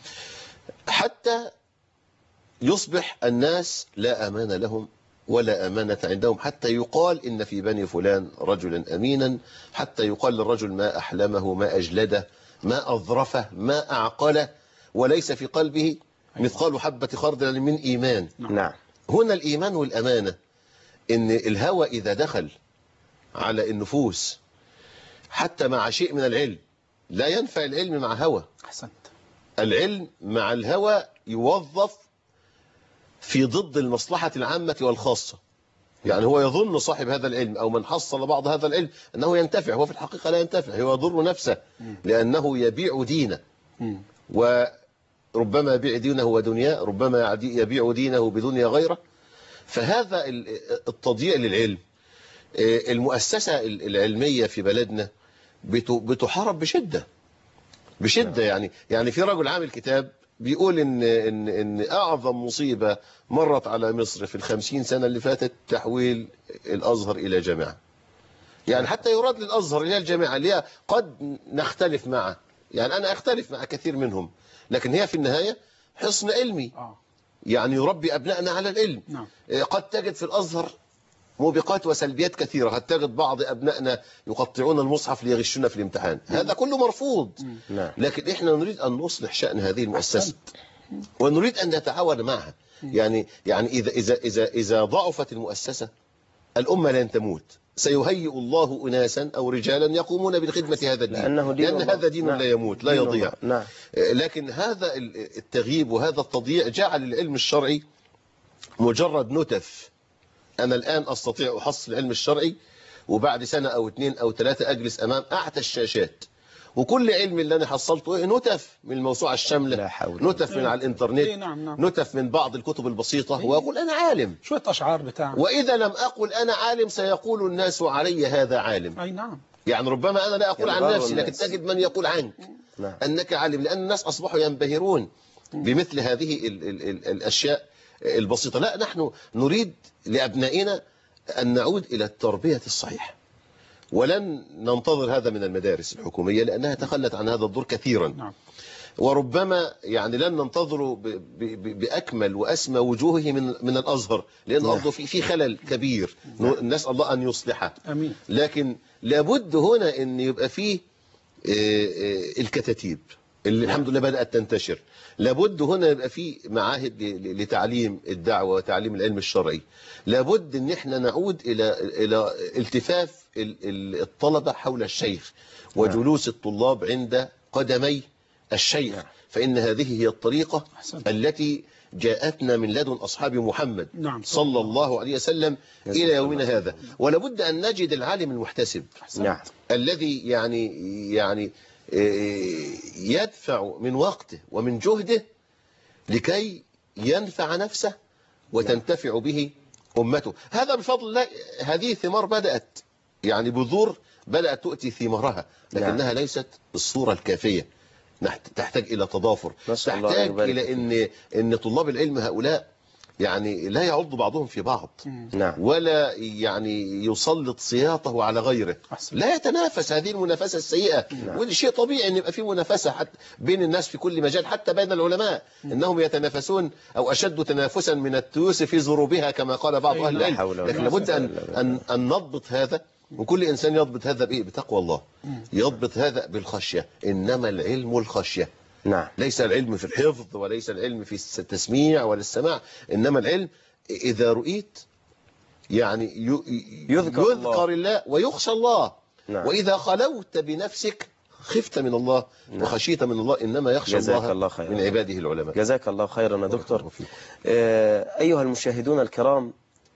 حتى يصبح الناس لا أمان لهم ولا أمانة عندهم، حتى يقال إن في بني فلان رجلا أمينا، حتى يقال للرجل ما أحلمه ما أجلده ما أظرفه ما أعقله وليس في قلبه مثقال حبة خردل من إيمان. نعم. هنا الإيمان والأمانة إن الهوى إذا دخل على النفوس حتى مع شيء من العلم لا ينفع العلم مع هوى. أحسنت. العلم مع الهوى يوظف في ضد المصلحة العامة والخاصة. يعني هو يظن صاحب هذا العلم أو من حصل بعض هذا العلم أنه ينتفع، هو في الحقيقة لا ينتفع، هو يضر نفسه لأنه يبيع دينه. وربما يبيع دينه ودنياه، ربما يبيع دينه بدنيا غيره. فهذا التضييع للعلم. المؤسسة العلمية في بلدنا بتحارب بشدة. يعني في رجل عامل كتاب بيقول إن أعظم مصيبة مرت على مصر في 50 سنة اللي فاتت تحويل الأزهر إلى جامعة. يعني حتى يراد للأزهر إلى الجامعة اللي هي قد نختلف معه، يعني أنا أختلف مع كثير منهم، لكن هي في النهاية حصن علمي يعني يربي أبنائنا على العلم. قد تجد في الأزهر موبقات وسلبيات كثيرة، قد تجد بعض أبنائنا يقطعون المصحف ليغشون في الامتحان، هذا كله مرفوض. لكن إحنا نريد أن نصلح شأن هذه المؤسسة ونريد أن نتعاون معها. يعني إذا ضعفت المؤسسة الأمة لن تموت، سيهيئ الله أناسا أو رجالا يقومون بخدمة هذا الدين، لأن هذا دين لا يموت لا يضيع. لكن هذا التغييب وهذا التضييع جعل العلم الشرعي مجرد نتف. أنا الآن أستطيع أحصل العلم الشرعي وبعد سنة أو 2 أو 3 أجلس أمام أعتى الشاشات وكل علم اللي أنا حصلته نتف من الموسوعة الشاملة، نتف من على الإنترنت، نتف من بعض الكتب البسيطة، وأقول أنا عالم شوية أشعار بتاعه. وإذا لم أقل أنا عالم سيقول الناس علي هذا عالم. أي نعم. يعني ربما أنا لا أقول عن نفسي لكن تجد من يقول عنك أنك عالم، لأن الناس أصبحوا ينبهرون بمثل هذه الأشياء البسيطة. لا، نحن نريد لأبنائنا أن نعود إلى التربية الصحيحة ولن ننتظر هذا من المدارس الحكومية لأنها تخلت عن هذا الدور كثيرا. وربما يعني لن ننتظره بأكمل وأسمى وجوهه من الأزهر، لأن برضه في خلل كبير نسأل الله أن يصلحه. أمين. لكن لابد هنا أن يبقى فيه الكتاتيب اللي الحمد لله بدأت تنتشر. لابد هنا يبقى في معاهد لتعليم الدعوة وتعليم العلم الشرعي. لابد ان احنا نعود الى التفاف الطلبة حول الشيخ وجلوس الطلاب عند قدمي الشيخ، فإن هذه هي الطريقة التي جاءتنا من لدن أصحاب محمد صلى الله عليه وسلم إلى يومنا هذا. ولابد أن نجد العالم المحتسب الذي يعني يدفع من وقته ومن جهده لكي ينفع نفسه وتنتفع به أمته. هذا بفضل الله. هذه ثمار بدأت يعني بذور بدأت تؤتي ثمارها، لكنها ليست الصورة الكافية. تحتاج إلى تضافر، تحتاج إلى إن طلاب العلم هؤلاء يعني لا يعض بعضهم في بعض ولا يعني يسلط سياطه على غيره، لا يتنافس هذه المنافسة السيئة. ودي شيء طبيعي أن يبقى في منافسة حتى بين الناس في كل مجال، حتى بين العلماء إنهم يتنافسون أو أشد تنافسا من التيوس في زروبها كما قال بعض أهل العلم. لكن لابد أن نضبط هذا، وكل إنسان يضبط هذا بإيه؟ بتقوى الله. يضبط هذا بالخشية. إنما العلم الخشية. ليس العلم في الحفظ وليس العلم في التسميع ولا السماع، إنما العلم إذا رؤيت يعني يذكر الله ويخشى الله. وإذا خلوت بنفسك خفت من الله وخشيت من الله. إنما يخشى الله من عباده العلماء. جزاك الله خيرا يا دكتور. أيها المشاهدون الكرام،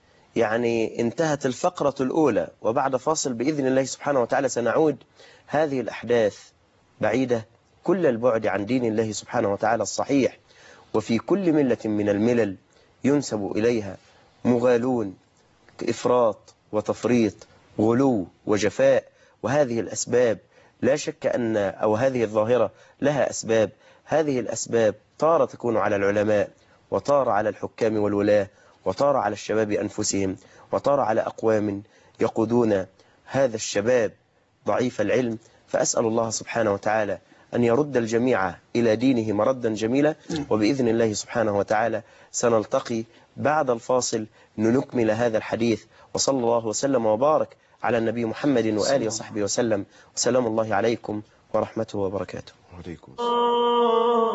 يعني انتهت الفقرة الأولى، وبعد فاصل بإذن الله سبحانه وتعالى سنعود. هذه الأحداث بعيدة كل البعد عن دين الله سبحانه وتعالى الصحيح، وفي كل ملة من الملل ينسب إليها مغالون، إفراط وتفريط، غلو وجفاء. وهذه الأسباب لا شك أن هذه الظاهرة لها أسباب. هذه الأسباب تارة تكون على العلماء، وتارة على الحكام والولاة، وتارة على الشباب أنفسهم، وتارة على أقوام يقودون هذا الشباب ضعيف العلم. فأسأل الله سبحانه وتعالى أن يرد الجميع إلى دينه مردا جميلا. وبإذن الله سبحانه وتعالى سنلتقي بعد الفاصل لنكمل هذا الحديث. وصلى الله وسلم وبارك على النبي محمد وآله وصحبه وسلم. وسلام الله عليكم ورحمته وبركاته. وعليكم السلام.